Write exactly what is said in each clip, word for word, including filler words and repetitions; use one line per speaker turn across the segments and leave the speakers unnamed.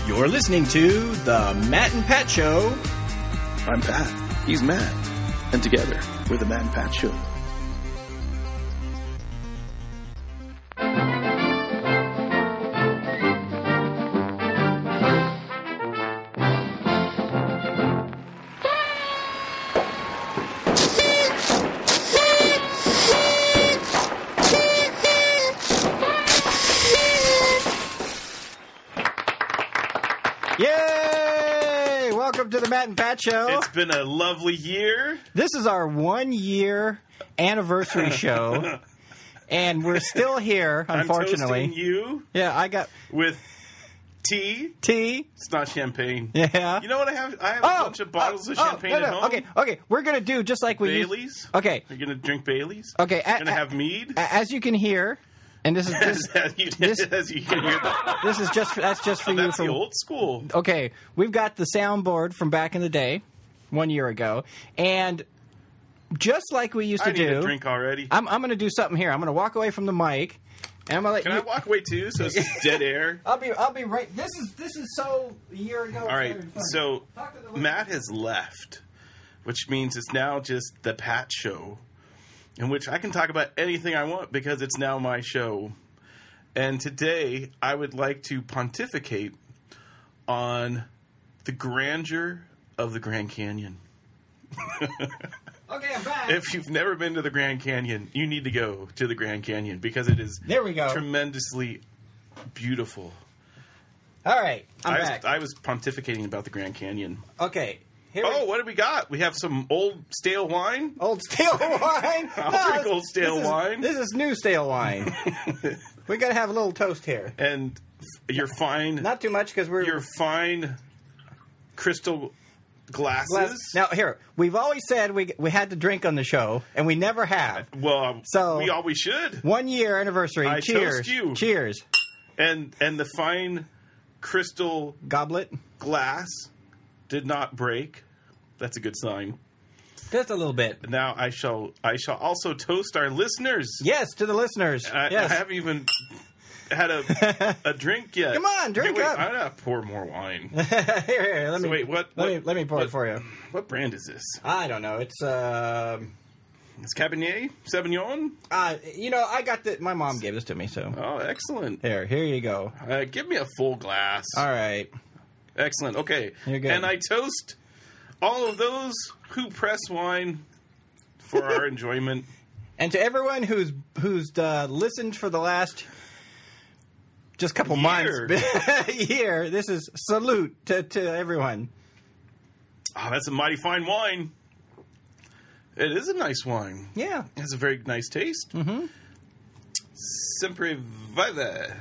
You're listening to The Matt and Pat Show.
I'm Pat. He's Matt. And together, we're The Matt and Pat Show.
Yay! Welcome to The Matt and Pat Show.
It's been a lovely year.
This is our one-year anniversary show, and we're still here, unfortunately.
I'm toasting you.
Yeah, I got...
With tea.
Tea.
It's not champagne.
Yeah.
You know what I have? I have
Oh,
a bunch of bottles
oh,
of
oh,
champagne
no, no.
at home.
Okay, okay. We're going to do just like we
Baileys.
used... Okay.
You're going to drink Baileys?
Okay.
You're going to have mead?
As you can hear... And this is this,
as, you,
this,
as you can hear that.
this is just that's just for
Oh,
you
that's
from
the old school.
Okay, we've got the soundboard from back in the day, one year ago, and just like we used to
I need
do.
a drink already.
I'm I'm going to do something here. I'm going to walk away from the mic, and I'm going to let
Can
you.
I walk away too? So it's dead air.
I'll be I'll be right. This is this is so a year ago.
All right. So Matt has left, which means it's now just the Pat Show, in which I can talk about anything I want because it's now my show. And today, I would like to pontificate on the grandeur of the Grand Canyon.
Okay, I'm back.
If you've never been to the Grand Canyon, you need to go to the Grand Canyon because it is
There we go.
tremendously beautiful.
All right, I'm
I was,
back.
I was pontificating about the Grand Canyon.
Okay. Here
Oh,
we,
what do we got? We have some old stale wine.
old stale wine.
I'll drink
it's-
old stale
this is-
wine.
This is new stale wine. We got to have a little toast here.
And f- your fine,
Not too much because we're
your fine crystal glasses.
Glass- Now, here, we've always said we we had to drink on the show, and we never have.
Well,
So-
we always should.
One year anniversary.
I
Cheers.
toast you.
Cheers.
And and the fine crystal
Goblet.
glass did not break. That's a good sign.
Just a little bit.
Now I shall I shall also toast our listeners.
Yes, to the listeners.
I,
yes.
I haven't even had a a drink yet.
Come on, drink
Hey, wait,
up.
I'm gonna pour more wine.
here, here, let
So
me
wait, what?
let
what
me let me pour
what,
it for you.
What brand is this?
I don't know. It's uh,
It's Cabernet Sauvignon.
uh you know, I got the my mom gave this to me, so
Oh, excellent.
here, here you go.
Uh, give me a full glass.
All right.
Excellent. Okay.
You're good.
And I toast all of those who press wine for our enjoyment.
And to everyone who's who's uh, listened for the last just couple
Year.
months, year, this is salute to, to everyone.
Oh, that's a mighty fine wine. It is a nice wine.
Yeah.
It has a very nice taste. Mm-hmm. Sempre vive.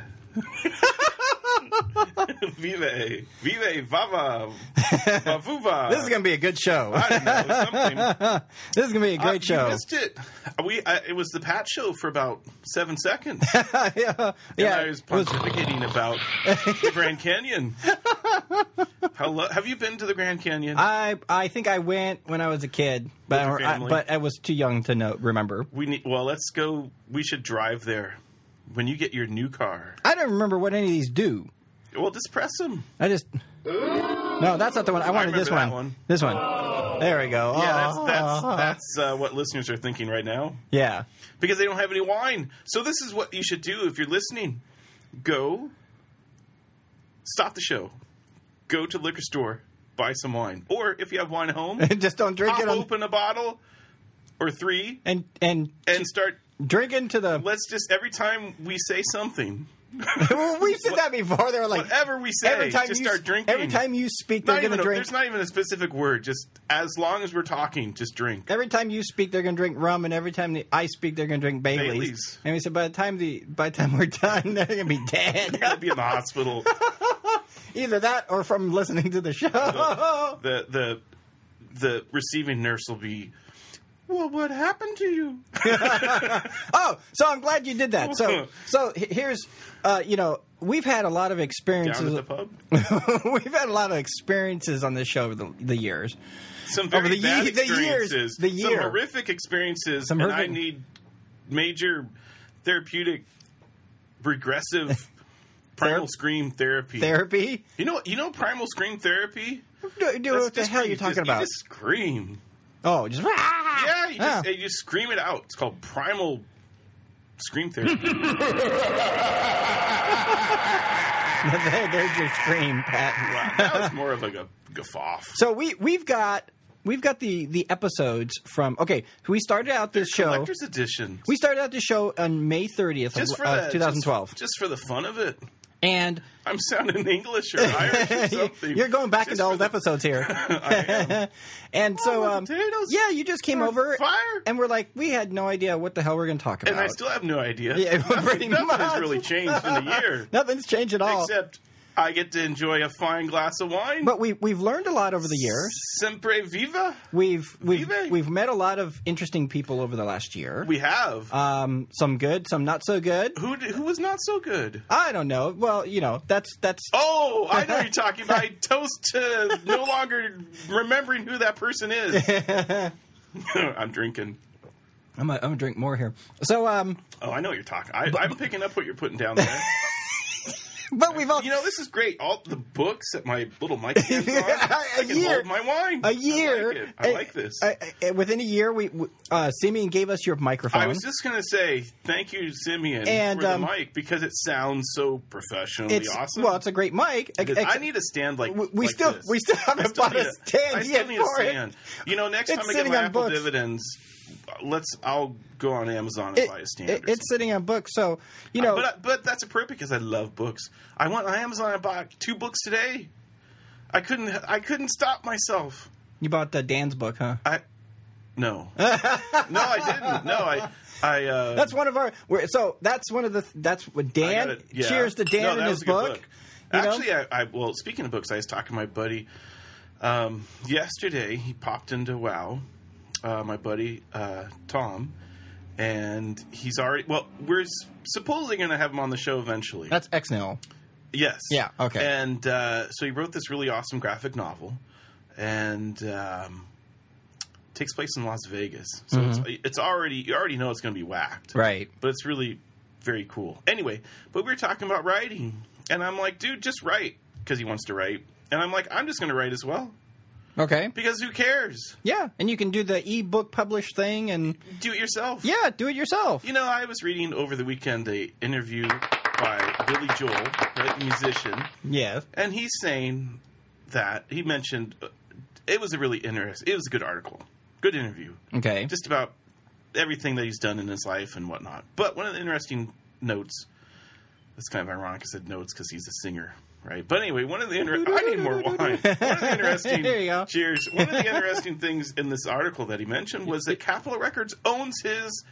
Vive. Vive vava. Vavuva.
This is going to be a good show.
I don't know, something.
This is going to be a great
Uh,
show.
You missed it. We, I, it was the Pat Show for about seven seconds.
yeah,
And
yeah.
I was
it was-
pontificating about the Grand Canyon. How lo- have you been to the Grand Canyon?
I I think I went when I was a kid, but
your
I,
family?
but I was too young to know remember.
we need. Well, let's go. We should drive there when you get your new car.
I don't remember what any of these do.
Well, just press them.
I just no, that's not the one. I wanted this
remember
one.
that one.
This one. There we go.
Yeah, that's
Oh.
that's that's uh, what listeners are thinking right now
yeah.
because they don't have any wine. So this is what you should do if you're listening. Go. Stop the show. Go to the liquor store. Buy some wine, or if you have wine at home,
Just don't drink
pop
it on,
open a bottle or three
and and
and start.
drink into the.
Let's just every time we say something,
Well, we've said that before. They're like
whatever we say,
every time
just
you
start drinking.
Every time you speak,
Not
they're going
even
to
a-
drink.
There's not even a specific word. Just as long as we're talking, just drink.
Every time you speak, they're going to drink rum, and every time the, I speak, they're going to drink Baileys.
Baileys.
And we said by the time the by the time we're done, they're going to be dead.
You're gonna be in the hospital.
Either that or from listening to the show.
The the the receiving nurse will be. Well, what happened to you?
Oh, so I'm glad you did that. So, so he- here's, uh, you know, we've had a lot of
Down
experiences.
at the pub.
We've had a lot of experiences on this show over the, the years.
Some very
Over the
bad
ye- the years-
experiences.
the year.
Some horrific experiences.
Some
and I
horrific-
need major therapeutic regressive Primal
Ther-
Scream Therapy.
Therapy?
You know, you know Primal Scream Therapy?
Do, do,
That's
what the
just
hell
where
are you talking
just,
about?
You just scream.
Oh, just
Yeah, you just,
Oh.
you just scream it out. It's called Primal Scream Therapy.
There's your scream, Pat.
Wow, that was more of like a guffaw.
So we we've got we've got the the episodes from. Okay, we started out this show.
Collector's edition.
We started out the show on May thirtieth
Just
of,
for
of
the,
twenty twelve,
Just, just for the fun of it.
and
I'm sounding English or Irish or something.
you're going back
Just
into
for
old
the-
episodes here.
I am.
And so,
Oh,
um,
potatoes
yeah, you just came
are
over,
fire.
and we're like, we had no idea what the hell we're going to talk about.
And I still have no idea.
Yeah,
Nothing,
pretty
nothing
much.
has really changed in a year.
Nothing's changed at all.
Except I get to enjoy a fine glass of wine.
But we we've learned a lot over the year.
Sempre viva.
We've we've
Vive.
we've met a lot of interesting people over the last year.
We have.
Um, some good, some not so good.
who did, who was not so good?
I don't know. Well, you know, that's that's.
Oh, I know what you're talking about. I toast to no longer remembering who that person is. I'm drinking.
I'm gonna, I'm gonna drink more here. So, um,
Oh, I know what you're talking. I, I'm picking up what you're putting down there.
but we've all
You know, this is great. All the books that my little mic stands on. I
A
can
year.
hold my wine.
a year.
I like, it. I
uh,
like this.
uh, uh, within a year, we we- uh, Simeon gave us your microphone.
I was just going to say thank you, Simeon,
And,
for the
um,
mic because it sounds so professionally
it's
awesome.
well, it's a great mic.
It is.
Ex-
I need a stand like
we, we
like
still
this.
we still
I
haven't
still
bought
need
a stand
I still
yet
need a
for it.
stand. You know, next
It's
time I get
sitting
my
on
Apple
books.
dividends, let's. I'll go on Amazon and
It-
buy a stand.
it-
or
it's sitting on books, so you know.
but I, but that's appropriate because I love books. I went on Amazon. I bought two books today. I couldn't. I couldn't stop myself.
you bought the Dan's book, huh?
I no, no, I didn't. No, I. I. Uh,
That's one of our. We're, so that's one of the. That's what
I
Dan.
gotta- yeah.
Cheers to Dan
No,
and
that
his
was a good
book. You know?
Actually, I, I well, speaking of books, I was talking to my buddy um, yesterday. He popped into WoW, uh, my buddy uh, Tom, and he's already. Well, we're s- supposedly going to have him on the show eventually.
That's X N L.
Yes.
Yeah, okay.
And uh, so he wrote this really awesome graphic novel, and um, takes place in Las Vegas. So it's, it's already you already know it's going to be whacked,
Right.
but it's really very cool. Anyway, but we were talking about writing, and I'm like, dude, just write, because he wants to write. And I'm like, I'm just going to write as well,
Okay.
because who cares?
Yeah, and you can do the e-book publish thing, and
Do it yourself.
yeah, do it yourself.
You know, I was reading over the weekend a interview by Billy Joel, right, the musician,
Yeah.
and he's saying that, he mentioned, uh, it was a really interesting, it was a good article, good interview,
Okay.
just about everything that he's done in his life and whatnot. But one of the interesting notes, it's kind of ironic I said notes because he's a singer, right? But anyway, one of the inter- I need more wine. One of the interesting
There you go.
cheers. One of the interesting things in this article that he mentioned was that Capitol Records owns his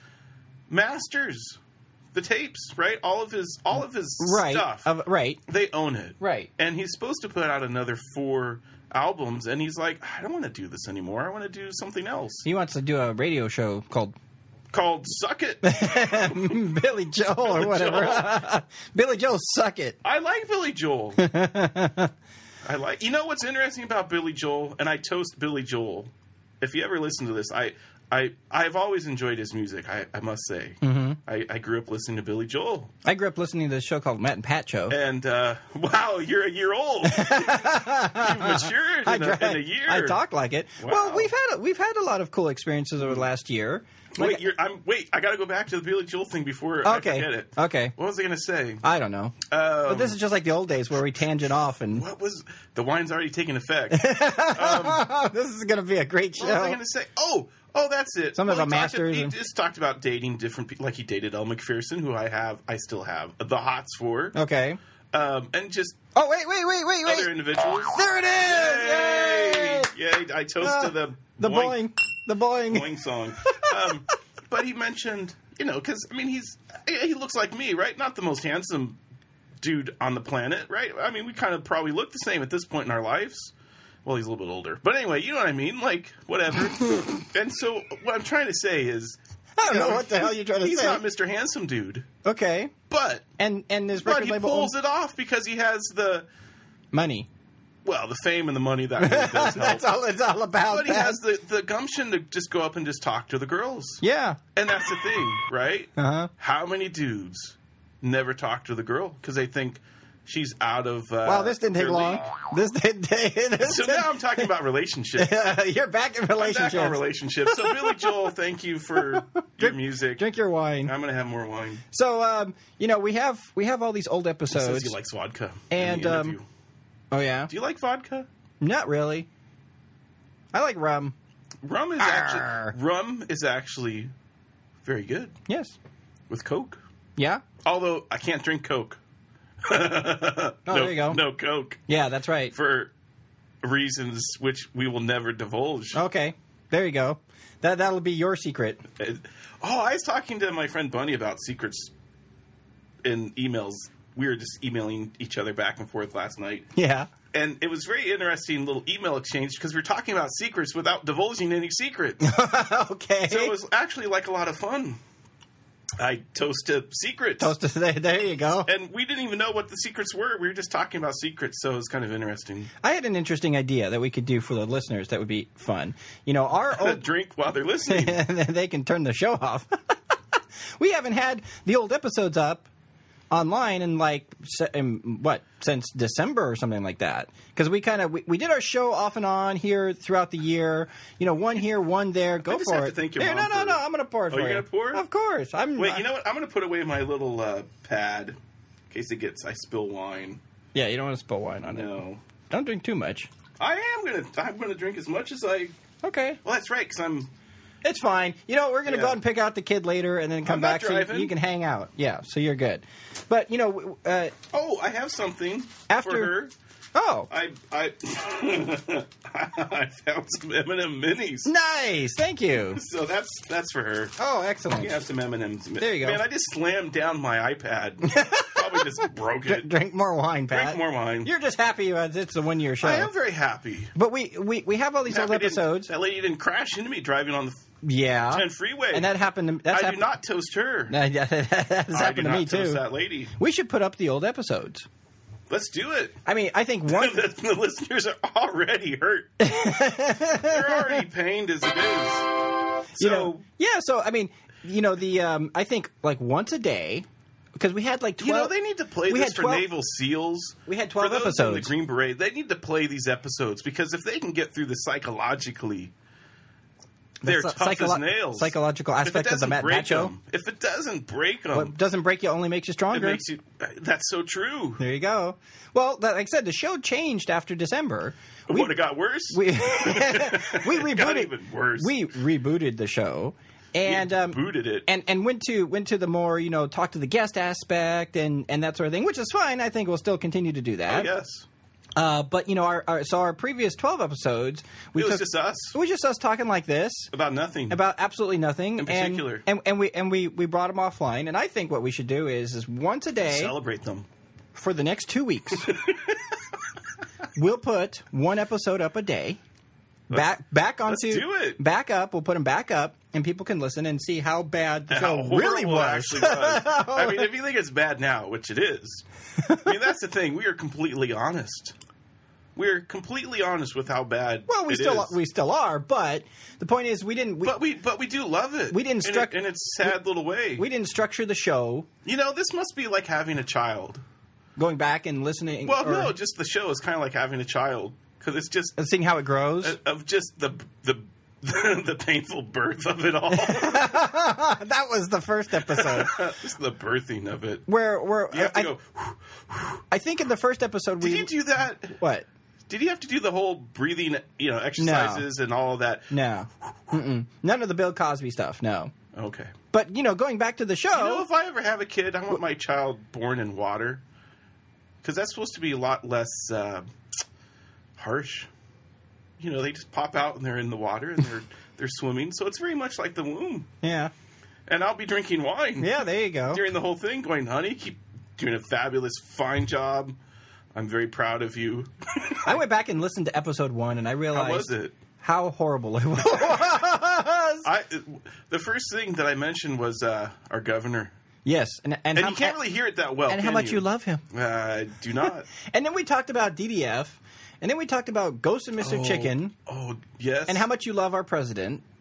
masters, the tapes, right? All of his all of his
Right.
stuff.
Of, right.
They own it.
Right.
And he's supposed to put out another four albums, and he's like, I don't want to do this anymore. I want to do something else.
He wants to do a radio show called
Called Suck It.
Billy Joel or
Billy
whatever. Billy Joel, suck it.
I like Billy Joel. I like. You know what's interesting about Billy Joel, and I toast Billy Joel. If you ever listen to this, I, I, I've always enjoyed his music. I, I must say, mm-hmm. I, I grew up listening to Billy Joel,
I grew up listening to this show called Matt and Pat Show.
and uh, wow, you're a year old. You've matured in,
I,
a,
dry-
in a year.
I talk like it.
Wow.
Well, we've had a, we've had a lot of cool experiences over the last year.
Wait,
Like-
you're, I'm wait. I got to go back to the Billy Joel thing before
Okay.
I forget it.
Okay.
What was I going to say?
I don't know.
Um,
But this is just like the old days where we tangent off and
what was the wine's already taken effect?
this is going to be a great
What was I
show.
going to say? Oh, oh, that's it.
Some of
Well,
the
he talked-
masters
He
and-
just talked about dating different people, like he dated Elle McPherson, who I have, I still have the hots for,
Okay.
um, and just
Oh, wait, wait, wait, wait,
other
wait.
individuals.
There it
Yay!
is! Yay!
Yay! I toast
Ah,
to the
The boing. The boing.
boing song. Um, but he mentioned, you know, because I mean, he's he looks like me, right? Not the most handsome dude on the planet, right? I mean, we kind of probably look the same at this point in our lives. Well, he's a little bit older, but anyway, you know what I mean. Like, whatever. And so, what I'm trying to say is,
I don't
you
know what the hell you're trying to
he's
say.
not Mister Handsome Dude,
Okay.
but
And and this
but
record
he
label
pulls it off because he has the
money.
well, the fame and the money that really does help.
That's all it's all about.
But he
Pat.
has the, the gumption to just go up and just talk to the girls.
Yeah.
And that's the thing, right?
Uh-huh.
How many dudes never talk to the girl because they think she's out of. Uh,
Wow, this didn't take
her
long.
league.
This didn't take. This
So
didn't-
now I'm talking about relationships.
You're back in
I'm back
relationships.
on relationships. So Billy Joel, thank you for your music.
Drink your wine.
I'm gonna have more wine.
So, um, you know, we have we have all these old
He
episodes.
says he likes vodka. in
And,
the
um,
interview.
Oh yeah,
Do you like vodka?
not really. I like rum.
Rum is
Arr.
actually rum is actually very good
Yes.
with Coke.
Yeah.
Although I can't drink Coke. oh, no,
there you go.
No Coke
Yeah, that's right.
for reasons which we will never divulge.
Okay. There you go. That that'll be your secret.
Oh, I was talking to my friend Bunny about secrets in emails. We were just emailing each other back and forth last night.
Yeah.
And it was very interesting little email exchange because we were talking about secrets without divulging any secrets.
Okay.
So it was actually like a lot of fun. I toasted secrets.
Toast to- there, there you go.
And we didn't even know what the secrets were. We were just talking about secrets, so it was kind of interesting.
I had an interesting idea that we could do for the listeners that would be fun. You know, our old
Drink while they're listening.
they can turn the show off. We haven't had the old episodes up online in like se- in, what since December or something like that, because we kind of we, we did our show off and on here throughout the year. You know, one here, one there. Go
I just
for
have
it.
to thank your
Here,
mom
no, no,
for-
no. I'm gonna pour it
Oh,
for
you're
you.
gonna pour it?
Of course. I'm.
Wait, you know what? I'm going to put away my little uh, pad in case it gets I spill wine.
Yeah, you don't want to spill wine on it.
No,
Don't drink too much.
I am going to. I'm going to drink as much as I.
Okay,
Well, that's right, because I'm.
it's fine. You know, we're gonna
Yeah.
go out and pick out the kid later, and then come
I'm not
back so you,
driving.
you can hang out. Yeah, so you're good. But you know, uh,
Oh, I have something
After-
for her.
oh,
I I I found some M and M minis.
nice. Thank you.
So that's that's for her.
Oh, excellent.
You have some M and M's.
There you go.
Man, I just slammed down my iPad. Probably just broke
Dr-
it.
drink more wine, Pat.
Drink more wine.
You're just happy uh, it's a one year show.
I am very happy.
But we, we, we have all these old
Happy didn't-
episodes.
That lady didn't crash into me driving on the
Yeah.
ten freeway.
And that happened to that's
I do
happened,
not toast her.
That has
I do
happened to
not
me
toast
too.
that lady.
We should put up the old episodes.
Let's do it.
I mean, I think one
the, the listeners are already hurt. They're already pained as it is. So,
you know, yeah, so I mean, you know, the um I think like once a day because we had like twelve
you know, they need to play
we
this
had
for
twelve
Naval SEALs.
We had twelve
for those
episodes.
in the Green Beret. They need to play these episodes because if they can get through this psychologically, they're
the
tough
psycholo-
as nails.
psychological
If it
aspect of the
doesn't
Matt
break
Pat show.
them- If it doesn't break them,
What doesn't break you only makes you
it
stronger.
makes you. That's so true.
There you go. Well, that, like I said, the show changed after December. We-
Would it got worse?
we we
It got
rebooted
even worse.
we rebooted the show and
We
um,
booted it.
and and went to went to the more you know talk to the guest aspect and and that sort of thing, which is fine. I think we'll still continue to do
I
that.
guess
Uh, but you know, our, our so our previous twelve episodes, we
it was
took,
just us
it was just us talking like this
about nothing.
about absolutely nothing
In
and,
particular.
and and we and we we brought them offline. And I think what we should do is is once a day
Celebrate them.
for the next two weeks. We'll put one episode up a day. Back back onto
let's do it.
back up. We'll put them back up, and people can listen and see how bad the
How
show
horrible
really
it
was.
actually was. I mean, if you think it's bad now, which it is, I mean that's the thing. We are completely honest. We are completely honest with how bad.
Well, we
it
still
is.
we still are, but the point is we didn't we,
but we but we do love it.
We didn't
in,
struck-
a, in its sad little way.
we didn't structure the show
you know, this must be like having a child.
going back and listening.
Well,
or,
no, just the show is kind of like having a child because it's just
and seeing how it grows.
uh, of just the the the painful birth of it all.
That was the first episode
Just the birthing of it.
where where
You have to
I,
go.
I think in the first episode
Did
we
you do that?
what.
Did you have to do the whole breathing, you know, exercises and all of that?
No, Mm-mm. None of the Bill Cosby stuff. No,
Okay.
but you know, going back to the show,
You know, if I ever have a kid, I want my child born in water because that's supposed to be a lot less uh, harsh. You know, they just pop out and they're in the water and they're they're swimming, so it's very much like the womb.
yeah,
And I'll be drinking wine.
yeah, there you go.
During the whole thing, going, honey, keep doing a fabulous, fine job. I'm very proud of you.
I went back and listened to episode one, and I realized
How was it?
how horrible it was.
I the first thing that I mentioned was uh, our governor,
Yes, and and,
and
how,
you can't really hear it that well.
and how
can
much you love him.
Uh, I do not.
And then we talked about D D F, and then we talked about Ghost of Mister
Oh,
Chicken,
Oh yes.
and how much you love our president.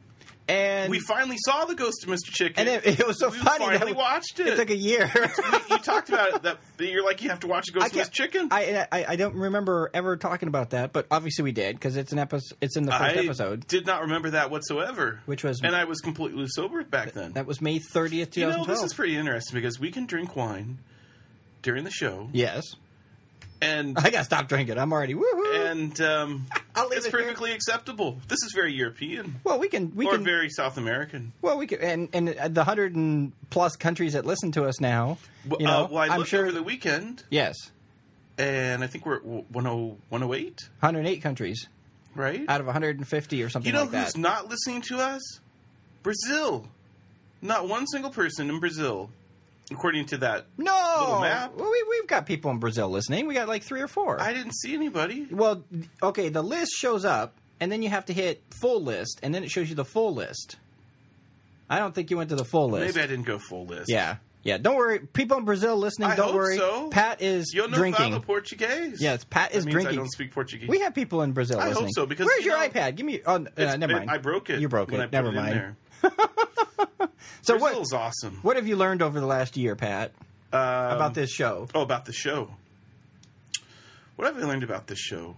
And
we finally saw the Ghost of Mister Chicken,
and it, it was so
we
funny
finally
that we
watched it.
It took a year.
you, you talked about it. That you're like you have to watch the Ghost
I
of Mister
can't-
Chicken.
I, I I don't remember ever talking about that, but obviously we did because it's an episode. It's in the first
I
episode,
did not remember that whatsoever.
which was
and I was completely sober back then.
that was May thirtieth, two
you
thousand
know,
twelve.
this is pretty interesting because we can drink wine during the show,
Yes,
and
I gotta stop drinking. I'm already woohoo.
and um,
I'll leave
it's
it here.
perfectly acceptable. This is very European
Well, we can we
or
can
very South American.
well we can and and the hundred and plus countries that listen to us now.
Well,
You know,
uh, well I
I'm
looked
sure.
over the weekend,
Yes,
and I think we're at one oh one oh eight,
one hundred eight countries
right?
out of one hundred fifty or something
You know
like
who's
that.
not listening to us? Brazil. Not one single person in Brazil, according to that.
No,
little map.
well, we we've got people in Brazil listening. We got like three or four.
I didn't see anybody.
Well, okay, the list shows up, and then you have to hit full list, and then it shows you the full list. I don't think you went to the full list.
Maybe I didn't go full list.
Yeah, yeah. Don't worry, people in Brazil listening.
I
don't
hope
worry.
so.
Pat is
Yo no
drinking.
falo Português.
Yes, Pat is
that means
drinking.
I don't speak Portuguese.
We have people in Brazil
I hope
listening.
so, because,
where's
you
your
know,
iPad? Give me. Oh, uh,
It's-
never
it-
mind.
I broke it.
You broke
when
it.
I put
Never
it in
mind.
there.
So
Brazil's
what?
awesome.
What have you learned over the last year, Pat,
Um,
about this show?
Oh, about the show. What have I learned about this show?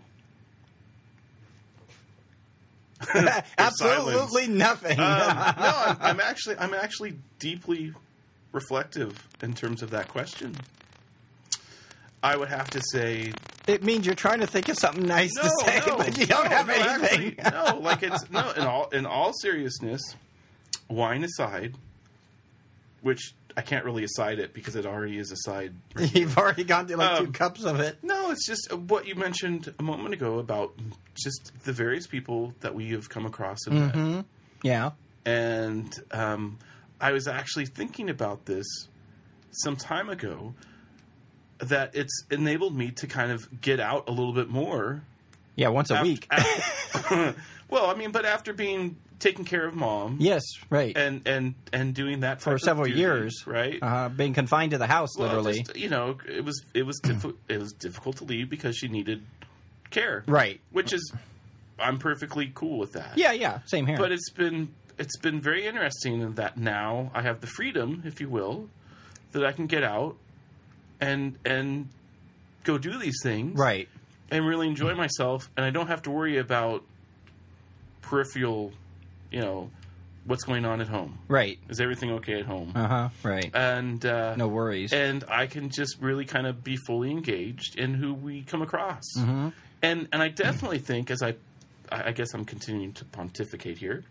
Absolutely nothing.
Um, no, I'm, I'm actually I'm actually deeply reflective in terms of that question. I would have to say
It means you're trying to think of something nice
no,
to say,
no,
but you don't
no,
have
no,
anything.
actually, no, like it's no. In all in all seriousness, wine aside, which I can't really aside it because it already is aside.
You've already gone through like two
Um,
cups of it.
No, it's just what you mentioned a moment ago about just the various people that we have come across and met.
Mm-hmm. Yeah.
And um, I was actually thinking about this some time ago, that it's enabled me to kind of get out a little bit more.
Yeah, once a
Af-
week.
af- well, I mean, but after being taking care of mom,
Yes, right.
and and and doing that
For
type of
several
duty,
years.
right?
Uh, being confined to the house,
Well,
literally.
just, you know, it was it was diffi- it was difficult to leave because she needed care,
Right.
Which is, I'm perfectly cool with that.
Yeah, yeah. Same here.
But it's been it's been very interesting in that now I have the freedom, if you will, that I can get out and and go do these things,
right.
and really enjoy myself, and I don't have to worry about peripheral, you know, what's going on at home.
Right.
Is everything okay at home?
Uh huh. Right.
And uh,
No worries.
and I can just really kind of be fully engaged in who we come across.
Mhm.
And and I definitely think, as I, I guess I'm continuing to pontificate here.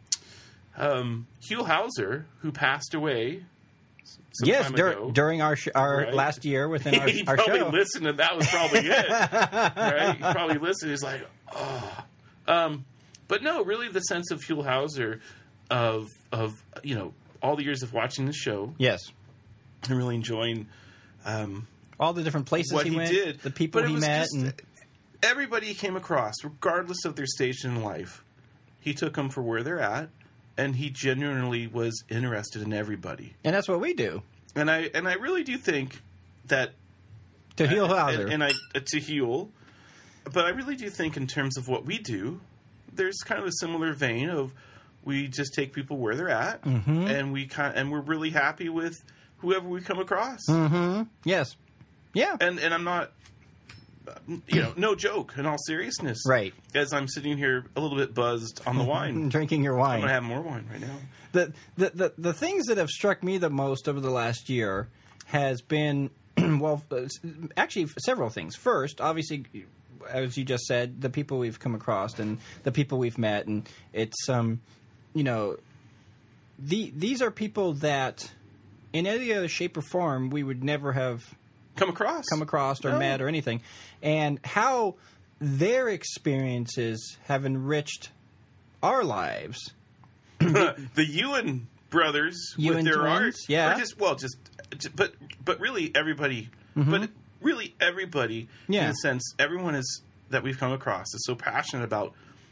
Um, Hugh Hauser, who passed away some
yes,
time
dur-
ago,
during our sh- our
Right.
last year within our,
he
our
probably
show.
listened, and that was probably it. Right? He probably listened. He's like, oh. Um, but no, really, the sense of Hugh Hauser, of of you know all the years of watching the show
Yes.
and really enjoying. Um,
All the different places
what
he,
he
went,
did,
the people
but it
he
was
met,
just-
and
everybody he came across, regardless of their station in life, he took them for where they're at, and he genuinely was interested in everybody.
and that's what we do.
And I and I really do think that
To Heel
and,
Hauser.
and, and I uh, to heal, but I really do think in terms of what we do, there's kind of a similar vein of we just take people where they're at,
Mhm.
and we kind and we're really happy with whoever we come across.
Mm-hmm. Yes. Yeah.
And and I'm not, you know, no joke. In all seriousness,
Right.
As I'm sitting here a little bit buzzed on the wine,
Drinking your
I'm
wine.
gonna have more wine right now.
the, the the the things that have struck me the most over the last year has been well, uh, actually several things. First, obviously, as you just said, the people we've come across and the people we've met, and it's um, you know, the these are people that in any other shape or form we would never have
Come across,
come across or
No.
met or anything, and how their experiences have enriched our lives.
the Ewan brothers
Ewan
with their
twins,
art,
yeah.
or just well, just but but really everybody, but really everybody,
Mm-hmm. Yeah.
in a sense, everyone is that we've come across is so passionate about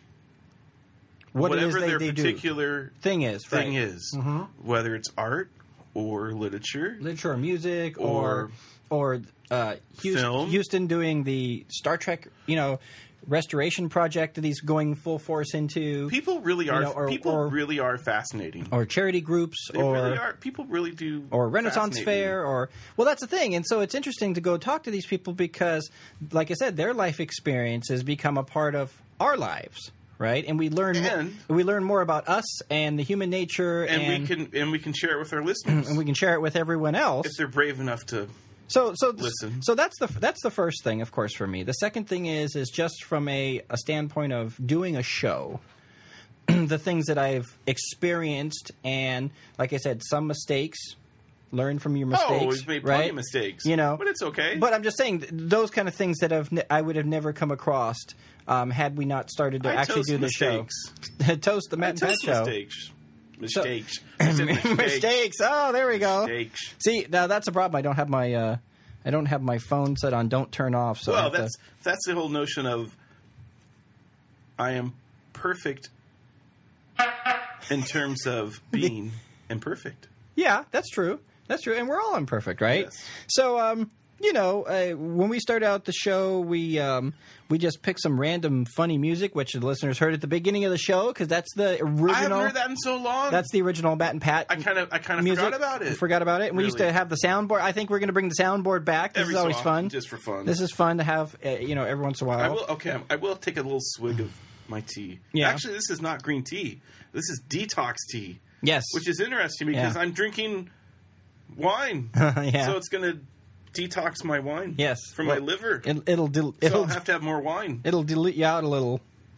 What it is
whatever
they,
their
they do.
particular
Thing is,
thing
right.
is,
Mhm.
whether it's art or literature.
literature or music or or uh, Houston,
Film.
Houston doing the Star Trek, you know, restoration project that he's going full force into.
People really are.
You know, or-
people
or-
really are fascinating.
Or charity groups,
They
or
really are. People really do.
or Renaissance
fascinate
Fair,
me.
or well, that's the thing. And so it's interesting to go talk to these people because, like I said, their life experience has become a part of our lives, right? And we learn
And-
we learn more about us and the human nature,
and,
and
we can and we can share it with our listeners
and we can share it with everyone else.
if they're brave enough to.
So, so,
Listen.
so that's the that's the first thing, of course, for me. The second thing is is just from a, a standpoint of doing a show, the things that I've experienced, and like I said, some mistakes. Learn from your mistakes.
Oh, we've made plenty
right?
of mistakes.
You know,
but it's okay.
But I'm just saying th- those kind of things that have ne- I would have never come across um, had we not started to
I
actually
toast
do the
mistakes.
show. Toast the
I
Matt and Pat
toast
show.
mistakes. Mistakes. I said mistakes.
Mistakes. Oh, there we go.
Mistakes.
See, now that's a problem. I don't have my uh, I don't have my phone set on don't turn off. So I
Well,
have to-
that's that's the whole notion of I am perfect in terms of being imperfect.
yeah, that's true. That's true, and we're all imperfect, right?
Yes.
So, um, you know, uh, when we started out the show, we um, we just picked some random funny music, which the listeners heard at the beginning of the show, because that's the original.
I haven't heard that in so long.
That's the original Matt and Pat.
I kind of I kind of
music.
forgot about it.
Forgot about it. And we used
Really.
to have the soundboard. I think we're going to bring the soundboard back. This
Every
is
so
always
often,
fun.
just for fun.
This is fun to have, uh, you know, every once in a while.
I will okay. I will take a little swig of my tea.
Yeah.
Actually, this is not green tea. This is detox tea,
Yes.
which is interesting because
Yeah.
I'm drinking wine.
yeah.
So it's going to detox my wine.
Yes.
From
Well,
my liver.
It, it'll dil-
so
it'll
I'll have to have more wine.
it'll dilute you out a little.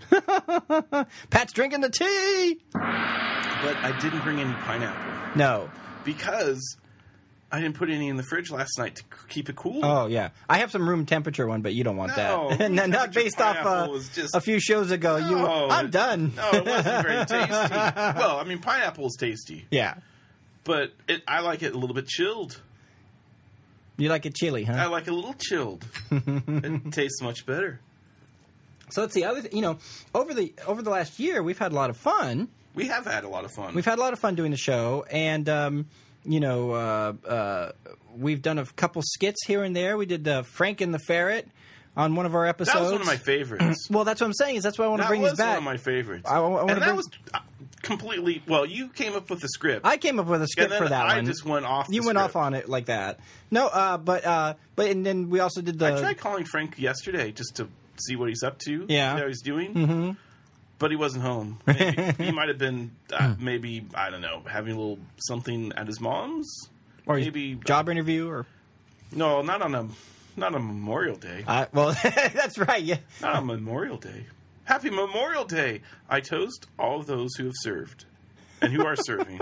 Pat's drinking the tea.
But I didn't bring any pineapple
No.
because I didn't put any in the fridge last night to c- keep it cool.
Oh yeah, I have some room temperature one, but you don't want
No,
that.
room
Not
temperature
based off
pineapple
uh,
was just-
a few shows ago. you,
No,
I'm
it-
done.
No, it wasn't very tasty. Well, I mean, pineapple's tasty,
Yeah,
but it, I like it a little bit chilled.
you like it chili, huh?
I like it a little chilled. It tastes much better.
So that's the other. Th- you know, over the over the last year, we've had a lot of fun.
We have had a lot of fun.
We've had a lot of fun doing the show, and um, you know, uh, uh, we've done a couple skits here and there. We did uh, Frank and the Ferret on one of our episodes.
that was one of my favorites.
Well, that's what I'm saying. Is that's why I want to
that
bring
was
this back.
one of my favorites.
I- I wanna
and that
bring-
was uh, completely. Well, you came up with the script.
I came up with a script
and then
for that
I
one.
just went off.
You
the
went
script.
off on it like that. No, uh, but uh, but and then we also did the.
I tried calling Frank yesterday just to see what he's up to.
Yeah.
how he's doing. Mm-hmm. But he wasn't home. Maybe, he might have been, uh, maybe I don't know, having a little something at his mom's.
or
maybe
job interview or.
No, not on a not on Memorial Day.
Uh, well, that's right. Yeah.
Not on Memorial Day. Happy Memorial Day! I toast all of those who have served and who are serving.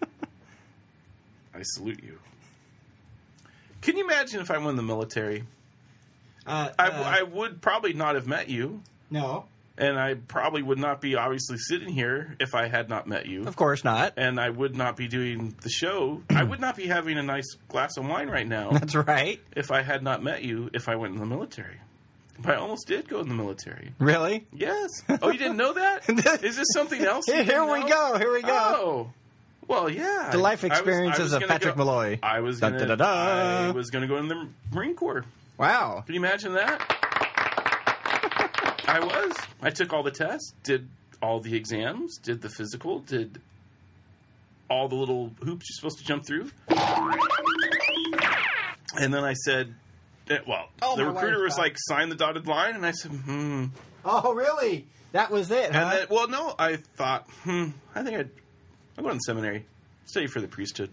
I salute you. Can you imagine if I won the military?
Uh,
I,
uh,
I would probably not have met you,
no,
and I probably would not be obviously sitting here if I had not met you.
of course not.
And I would not be doing the show. I would not be having a nice glass of wine right now
That's right.
if I had not met you if I went in the military. But I almost did go in the military.
Really?
Yes. Oh, you didn't know that? Is this something else? you
Here,
didn't
we
know?
go. Here we go.
Oh. Well, yeah.
The life
I- I was-
experiences
I was
of
gonna
Patrick
go-
Malloy.
I was
Dun,
going
dun, dun, dun.
I was going to go in the Marine Corps.
Wow.
Can you imagine that? I was. I took all the tests, did all the exams, did the physical, did all the little hoops you're supposed to jump through. And then I said, eh, well,
Oh,
the
my
recruiter
wife's
was
back.
like, sign the dotted line. And I said, hmm.
Oh, really? That was it, huh?
And then, well, no, I thought, hmm, I think I'd, I'll go to seminary, study for the priesthood.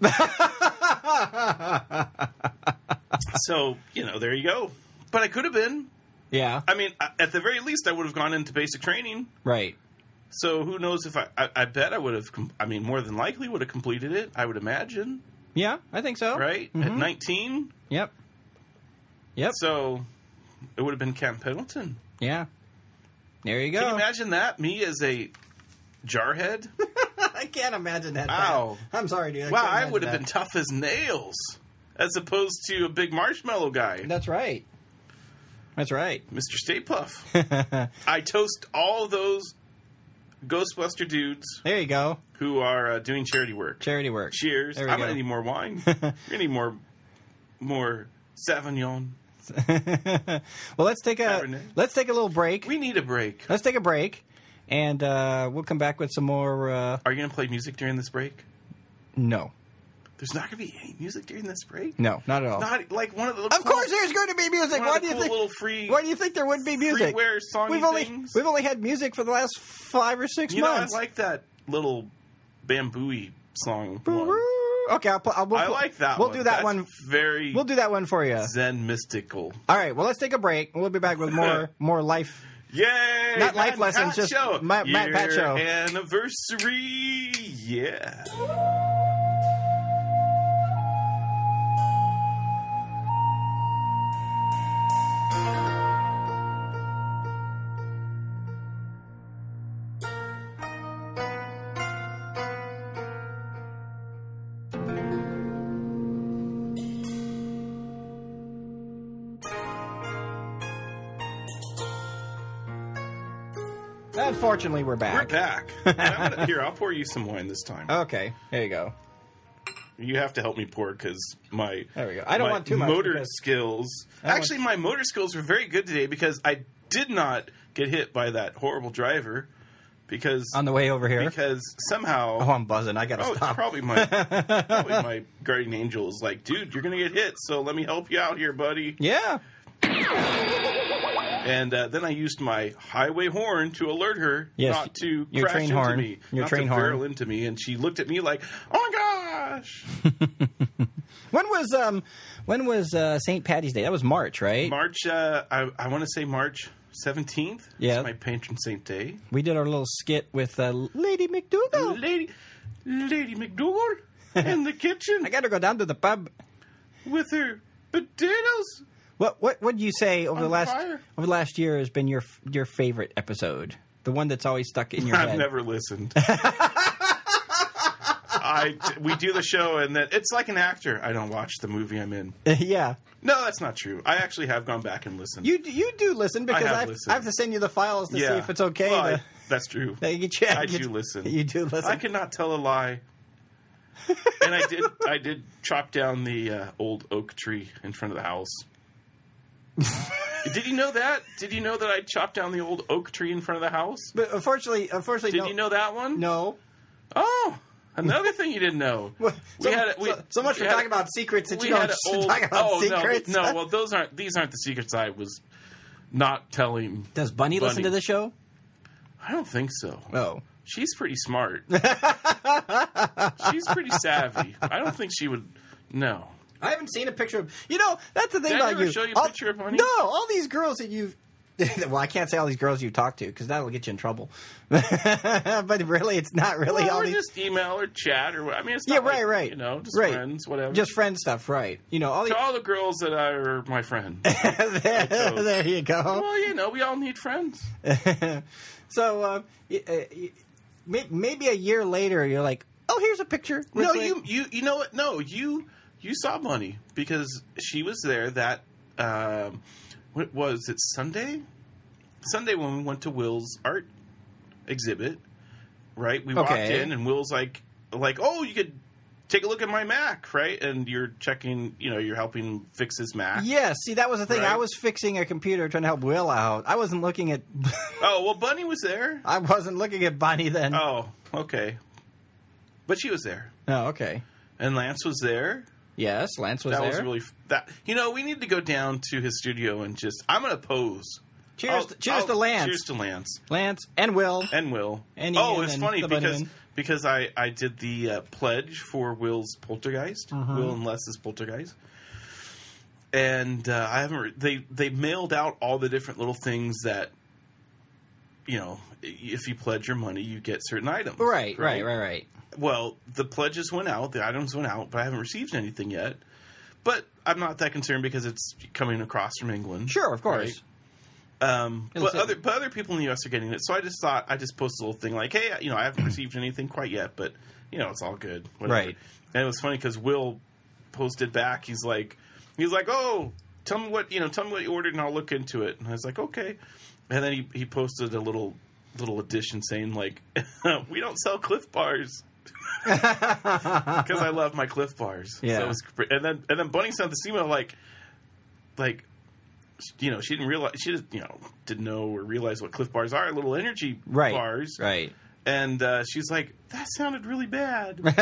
So, you know, there you go. But I could have been.
yeah.
I mean, at the very least, I would have gone into basic training.
Right.
So who knows if I, I, I bet I would have, com- I mean, more than likely would have completed it, I would imagine,
Yeah, I think so.
right? At nineteen.
Yep. Yep.
So it would have been Camp Pendleton.
Yeah. There you go.
Can you imagine that? Me as a jarhead?
I can't imagine that.
Wow.
Pat. I'm sorry, dude. I
Wow,
can't
I
imagine
would have
that.
been tough as nails as opposed to a big marshmallow guy,
That's right. That's right.
Mister Stay Puff. I toast all those Ghostbuster dudes
There you go.
who are uh, doing charity work.
Charity work.
Cheers.
There we
I'm
go.
going to need more wine. We're going to need more, more Sauvignon.
Well, let's take a
Cabernet.
let's take a little break.
We need a break.
Let's take a break, and uh, we'll come back with some more. Uh,
Are you going to play music during this break?
no,
There's not going to be any music during this break?
no, not at all.
Not like one of the.
Of
cool,
course, there's going to be music.
one
Why
of
do
the
you
cool
think?
little free.
Why do you think there wouldn't be music?
Freeware songy
We've only
things.
we've only had music for the last five or six
You know, I
months.
like that little bamboo-y song. one.
Okay, I'll, pl- I'll we'll,
I like that
We'll
one.
do that
That's
one.
very
We'll do that one for you.
Zen mystical.
All right. Well, let's take a break. We'll be back with more more life.
Yay!
Not life
Matt
lessons,
Pat
just
show.
Matt- Matt Pat
Year
show.
Anniversary. Yeah.
Unfortunately, we're
We're
back.
back. And I'm gonna, here, I'll pour you some wine this time.
Okay. There you go.
You have to help me pour because my
There we go. I don't
my
want too much
motor
because-
skills.
I don't
Actually, my motor skills were very good today because I did not get hit by that horrible driver because
On the way over here.
because somehow
Oh, I'm buzzing. I gotta
oh, it's
stop.
probably my probably my guardian angel is like, dude, you're gonna get hit, so let me help you out here, buddy.
Yeah.
And uh, then I used my highway horn to alert her
Yes,
not to
your
crash
train
into
horn.
me,
Your
not
train
to
horn.
barrel into me, and she looked at me like, "Oh my gosh!"
When was um when was uh, Saint Patty's Day? That was March, right?
March, uh, I, I want to say March seventeenth.
Yeah.
It's my patron saint day.
We did our little skit with uh, Lady McDougal.
Lady, Lady McDougal in the kitchen
I got to go down to the pub.
with her potatoes.
What what what do you say over
On
the last
fire.
over the last year has been your your favorite episode? The one that's always stuck in your
I've
head.
never listened. I we do the show and then it's like an actor. I don't watch the movie I'm in.
Yeah,
No, that's not true. I actually have gone back and listened.
you you do listen because
have
I have,
listened.
I have to send you the files to
yeah.
see if it's okay.
Well,
to,
I- that's true.
that you can check.
I
You-
do listen.
You do listen.
I cannot tell a lie. And I did. I did chop down the uh, old oak tree in front of the house. Did you know that? Did you know that I chopped down the old oak tree in front of the house?
But unfortunately, unfortunately,
Did
no,
you know that one?
No.
Oh, another thing you didn't know.
Well,
We
so,
had it- we-
so, so much
we
for
had-
talking about secrets that
We
you
had
don't
an old.
talk about
oh
secrets.
no, no. Well, those aren't. These aren't the secrets I was not telling.
Does Bunny, listen
Bunny.
to the show?
I don't think so.
Oh.
She's pretty smart. She's pretty savvy. I don't think she would. No.
I haven't seen a picture of. You know, that's the thing
Did I
about
ever
you.
show you a
All-
picture of Bunny?
No, all these girls that you've. Well, I can't say all these girls you talk to because that'll get you in trouble. But really, it's not really
Well,
all
or
these.
just email or chat or I mean, it's
Yeah,
not
right,
like,
right.
You know, just
Right.
friends, whatever.
Just friend stuff, right? You know, all these.
to all the girls that are my friend.
there, there you go.
Well, you know, we all need friends.
So, uh, y- uh, y- may- maybe a year later, you're like, "Oh, here's a picture." Real
No,
quick.
you, you, you know what? No, you, you saw Bunny because she was there. That um, what was it? Sunday, Sunday when we went to Will's art exhibit. Right, we walked
Okay.
in and Will's like, like, oh, you could take a look at my Mac, right? And you're checking, you know, you're helping fix his Mac.
Yes, see, that was the thing.
Right.
I was fixing a computer trying to help Will out. I wasn't looking at.
Oh well, Bunny was there.
I wasn't looking at Bonnie then.
Oh, okay, but she was there,
Oh, okay.
and Lance was there.
Yes, Lance was
that
there.
was really f- that. You know, we need to go down to his studio and just. I'm going to pose.
cheers,
I'll-
to, cheers
I'll-
to Lance.
Cheers to Lance
Lance and Will.
and Will.
And
oh,
Ian
it's
and
funny
the
because
Bunnyman.
because I I did the uh, pledge for Will's Poltergeist,
Mm-hmm.
Will and Les's Poltergeist, and uh, I haven't. Re- they they mailed out all the different little things that. You know, if you pledge your money, you get certain items.
Right, right, right, right.
Well, the pledges went out, the items went out, but I haven't received anything yet. But I'm not that concerned because it's coming across from England.
Sure, of course.
Right? Um,
It'll
but
say-
other but other people in the U S are getting it, so I just thought I just posted a little thing like, hey, you know, I haven't received anything quite yet, but you know, it's all good. Whatever.
Right.
And it was funny because Will posted back. He's like, he's like, oh, tell me what you know, tell me what you ordered, and I'll look into it. And I was like, okay. And then he he posted a little little addition saying like, we don't sell Cliff Bars. Because I love my Cliff Bars.
Yeah.
So it was, great. and then and then Bunny sent this email like, like, you know, she didn't realize she didn't, you know, didn't know or realize what Cliff Bars are, little energy
Right.
bars,
Right.
And uh, she's like, "That sounded really bad," but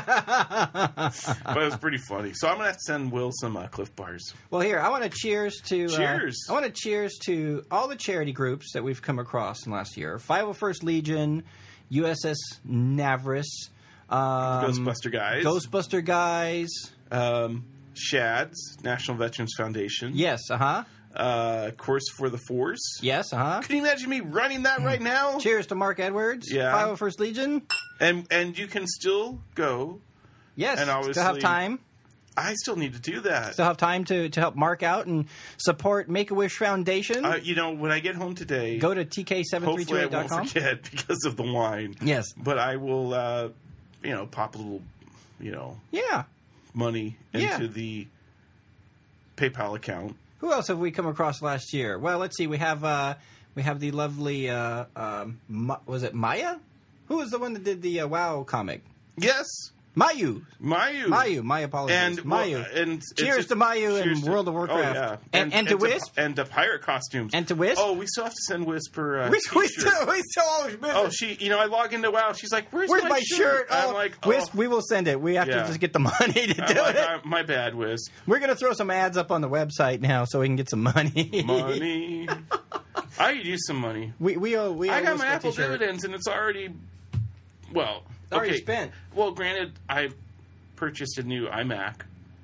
it was pretty funny. So I'm gonna have to send Will some uh, Cliff Bars.
Well, here I want to cheers to
Cheers.
Uh, I want to cheers to all the charity groups that we've come across in the last year: five oh first Legion, U S S Navris, um,
Ghostbuster Guys,
Ghostbuster Guys.
um, Shads, National Veterans Foundation.
Yes, uh huh.
Uh, Course for the Force.
Yes, uh huh.
Can you imagine me running that right now?
Cheers to Mark Edwards.
Yeah.
five oh first Legion.
And and you can still go.
Yes,
And
still have
obviously-
time.
I still need to do that.
Still have time to, to help Mark out and support Make-A-Wish Foundation.
Uh, you know, when I get home today,
Go to T K seven three two
hopefully I
eight dot
won't
com.
forget because of the wine.
Yes.
But I will, uh, you know, pop a little, you know,
Yeah.
money
Yeah.
into the PayPal account.
Who else have we come across last year? Well, let's see. We have uh, we have the lovely uh, um, Ma- was it Maya? Who was the one that did the uh, WoW comic?
Yes,
Mayu.
Mayu.
Mayu. My apologies.
And
Mayu.
well, and
Cheers
it's-
to Mayu
cheers
and
to-
World of Warcraft.
Oh, yeah.
And- and to Wisp.
and to pirate costumes.
And to Wisp.
Oh, we still have to send Whisper. Uh,
we, we
t-shirt.
still we still always miss
Oh,
it.
she. You know, I log into WoW. She's like, "Where's,
Where's my shirt?
I'm
Oh,
like,
Wisp,
oh.
we will send it. We have
Yeah.
to just get the money to
I'm
do
like,
it.
uh, my bad, Wisp.
We're gonna throw some ads up on the website now so we can get some money.
Money. I could use some money.
we we owe we.
I
owe
got
Wisp
my
a
Apple
t-shirt.
dividends, and it's already. Well,
It's already
okay.
spent.
Well, granted, I purchased a new iMac,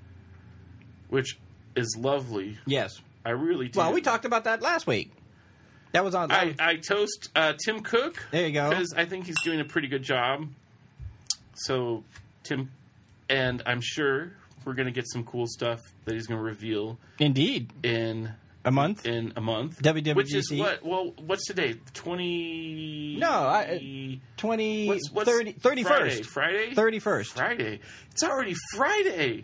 which is lovely.
Yes.
I really do.
Well, we talked about that last week. That was on.
I, I toast uh, Tim Cook.
There you go.
Because I think he's doing a pretty good job. So, Tim, and I'm sure we're going to get some cool stuff that he's going to reveal
Indeed.
in
A month?
in a month.
W W D C.
Which is what? Well, what's today? twenty.
No, I- twenty,
What's, what's
thirty, thirty-first.
Friday. Friday.
thirty-first.
Friday. It's already Friday.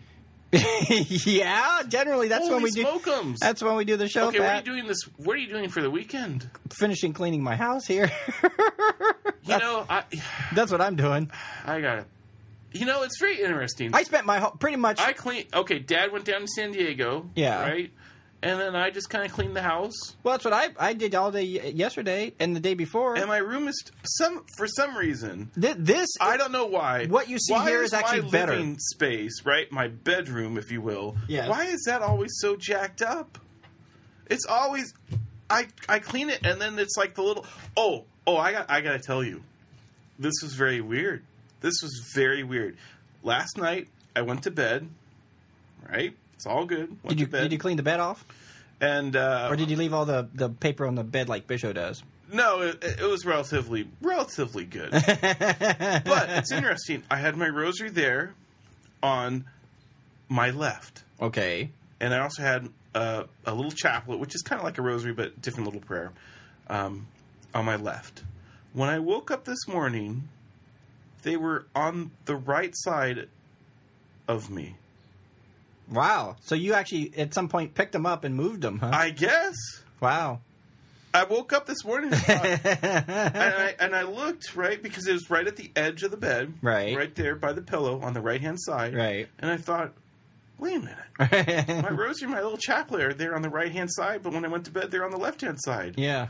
Yeah, generally that's
Holy
when we do.
smokums.
That's when we do the show.
Okay, what are you
Pat.
doing this? What are you doing for the weekend?
Finishing cleaning my house here.
You know, I
That's what I'm doing.
I gotta. You know, it's very interesting.
I spent my whole, pretty much.
I clean. Okay, Dad went down to San Diego.
Yeah.
Right. And then I just kind of cleaned the house.
well, that's what I I did all day y- yesterday and the day before.
And my room is some for some reason.
Th- this
I don't know why.
What you see
why
here is actually
my
better.
living space, right? My bedroom, if you will.
Yes.
Why is that always so jacked up? It's always. I I clean it and then it's like the little. Oh oh I got I gotta tell you, this was very weird. This was very weird. Last night I went to bed. Right. It's all good. Went
did you
to bed.
did you clean the bed off,
And uh,
or did you leave all the, the paper on the bed like Bishop does?
no, it, it was relatively relatively good. But it's interesting. I had my rosary there on my left,
Okay.
and I also had uh, a little chaplet, which is kind of like a rosary but different little prayer, um, on my left. When I woke up this morning, they were on the right side of me.
Wow. So you actually at some point picked them up and moved them, huh?
I guess.
wow.
I woke up this morning and, thought, and, I, and I looked, right, because it was right at the edge of the bed.
Right.
Right there by the pillow on the right-hand side.
Right.
And I thought, wait a minute. My rosary, my little chaplet are there on the right-hand side, but when I went to bed, they're on the left-hand side.
yeah.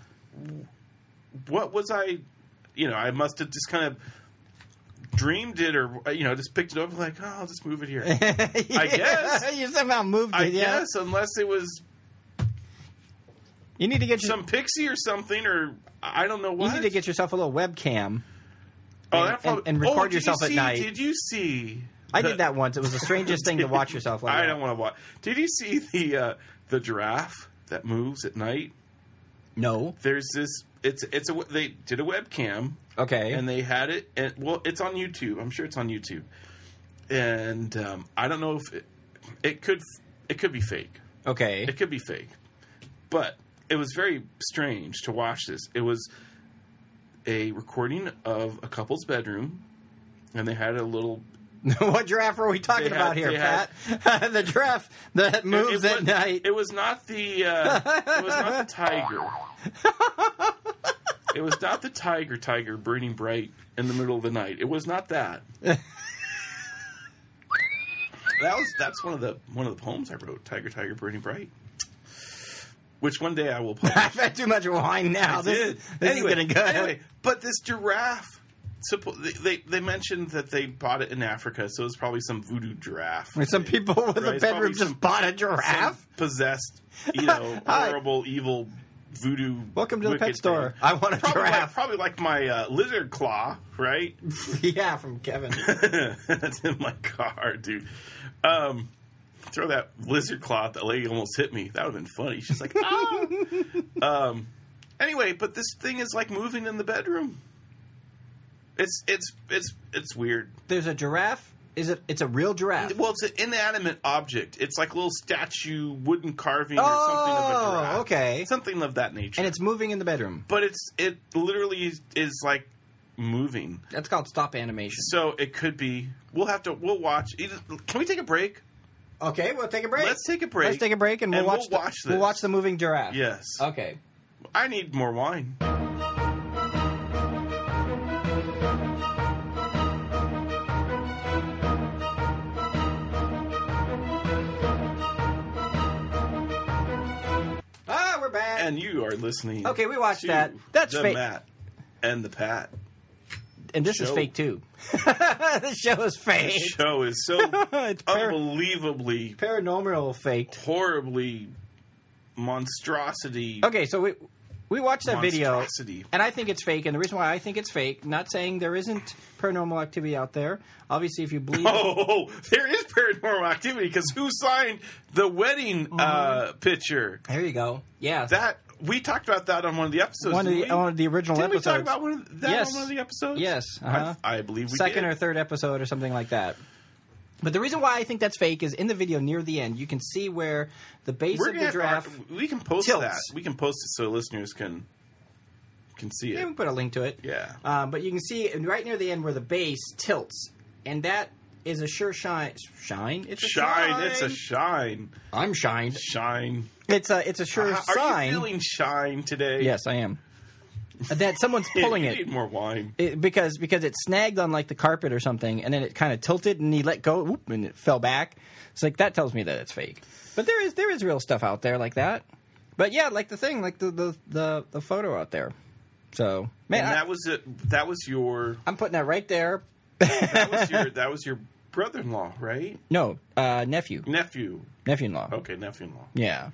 What was I, you know, I must have just kind of dreamed it or, you know, just picked it up and like, oh, I'll just move it here.
I
guess.
you somehow moved it.
I
yeah.
guess, unless it was
You need to get your,
some pixie or something, or I don't know
you
what.
need to get yourself a little webcam.
Oh,
and-
that probably,
and- and record
oh, did
yourself
you
at
see,
night.
Did you see?
I
the-
did that once. It was the strangest thing to watch yourself like
I
that.
don't want to watch. Did you see the uh, the giraffe that moves at night?
No.
There's this. It's it's a they did a webcam
Okay.
and they had it. And well, it's on YouTube. I'm sure it's on YouTube. And um, I don't know if it, it could it could be fake.
okay.
It could be fake, but it was very strange to watch this. It was a recording of a couple's bedroom, and they had a little.
What giraffe are we talking
They
about
had-
here,
they
Pat? the giraffe that moves
it, it
at
was,
night.
It was not the. Uh, it was not the tiger. It was not the tiger. Tiger burning bright in the middle of the night. It was not that. That was that's one of the one of the poems I wrote. Tiger, tiger, burning bright. which one day I will publish.
I've had too much wine now.
I
This,
did.
this
anyway,
is getting good.
Anyway, but this giraffe, suppo- they, they they mentioned that they bought it in Africa, so it's probably some voodoo giraffe.
Some people with
Right,
a
it's
bedroom
probably
just
some-
bought a
Some
giraffe.
possessed, you know,
Hi.
horrible, evil voodoo.
Welcome to the
wicked
pet store.
thing.
I want a
probably
giraffe.
Like, probably like my uh, lizard claw, right?
Yeah, from Kevin.
That's in my car, dude. Um, throw that lizard claw at that lady almost hit me. That would have been funny. She's like, ah. um. Anyway, but this thing is like moving in the bedroom. It's it's it's it's weird.
There's a giraffe. Is it? It's a real giraffe.
Well, it's an inanimate object. It's like a little statue, wooden carving, or something of a
Oh,
giraffe.
okay.
Something of that nature.
And it's moving in the bedroom.
but it's it literally is, is like moving.
That's called stop animation.
So it could be. We'll have to. We'll watch. Either, can we take a break?
Okay, we'll take a break.
Let's take a break.
Let's take a break, and we'll
and
watch.
we'll
the,
watch
We'll
this.
watch the moving giraffe.
Yes.
Okay.
I need more wine.
Ah, we're back.
And you are listening.
Okay, we watched
to
that. That's
the
fake.
Matt and the Pat.
And this is
show.
fake too. This show is fake.
This show is so
It's par-
unbelievably,
paranormal faked.
horribly monstrosity.
Okay, so we we watched that video,
Monstrosity.
and I think it's fake. And the reason why I think it's fake, not saying there isn't paranormal activity out there. Obviously, if you believe,
Oh, there is paranormal activity because who signed the wedding uh, picture?
there you go. Yeah,
That we talked about that on one of the episodes.
one of
didn't
the
we?
one of the original
Didn't we
episodes.
talk about one of that
Yes.
on one of the episodes?
Yes, uh-huh.
I, I believe we
second
did.
or third episode or something like that. But the reason why I think that's fake is in the video near the end, you can see where the base
We're
of the
gonna,
giraffe.
we can post
tilts.
that. We can post it so listeners can can see it.
Yeah, we can put a link to it.
Yeah.
Um, but you can see right near the end where the base tilts, and that is a sure shine. Shine. It's a
Shine.
shine.
It's a shine.
I'm shined.
Shine.
It's a it's a sure
Uh,
sign.
Are you feeling shine today?
Yes, I am. That someone's
You
pulling
need
it.
more wine.
It, because because it snagged on like the carpet or something, and then it kind of tilted, and he let go, whoop, and it fell back. It's like that tells me that it's fake. But there is there is real stuff out there like that. But yeah, like the thing, like the the the, the photo out there. So man,
And
I,
that was it. That was your.
I'm putting that right there.
That was your. That was your brother-in-law, right?
No, uh, nephew,
Nephew.
nephew-in-law.
Okay, nephew-in-law.
Yeah.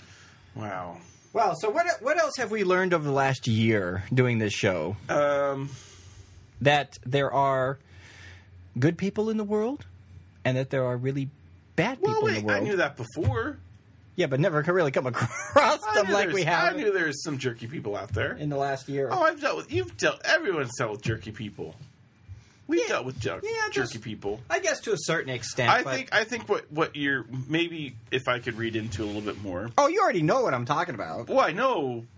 Wow.
Well, so what what else have we learned over the last year doing this show?
Um.
That there are good people in the world, and that there are really bad people
Well, wait.
in the
I
world.
knew that before.
Yeah, but never really come across
I
them
knew
like we
there's-
have
I knew there was some jerky people out there.
in the last year.
Oh, I've dealt with. You've dealt. Everyone's dealt with jerky people. We've
Yeah.
dealt with jer-
Yeah,
jerky
just-
people.
I guess to a certain extent.
I
but-
think. I think what what you're maybe if I could read into a little bit more.
Oh, you already know what I'm talking about.
Well, I know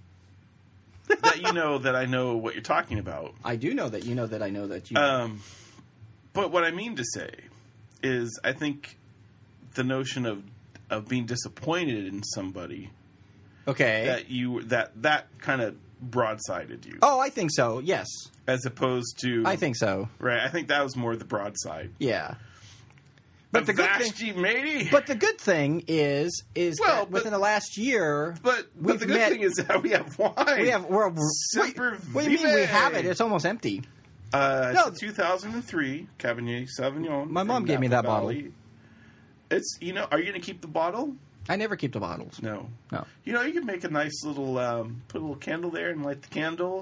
that you know that I know what you're talking about.
I do know that you know that I know that you.
Um, but what I mean to say is, I think the notion of of being disappointed in somebody
okay.
that you that that kind of broadsided you,
oh, I think so. Yes,
as opposed to
I think so.
right. I think that was more the broadside.
Yeah. But the good thing.
Vashti, matey.
But the good thing is, is
Well,
that
but-
within the last year,
But, but
we've
the good
met-
thing is that we have wine.
we have. We're, we're,
Semper
what, what do you mean we
Vive.
have it? It's almost empty.
Uh,
No.
it's a two thousand three Cabernet Sauvignon.
My mom
from
gave me
Napa
that bottle.
Valley. It's you know. Are you going to keep the bottle?
I never keep the bottles.
No.
No.
You know, you can make a nice little um, put a little candle there and light the candle.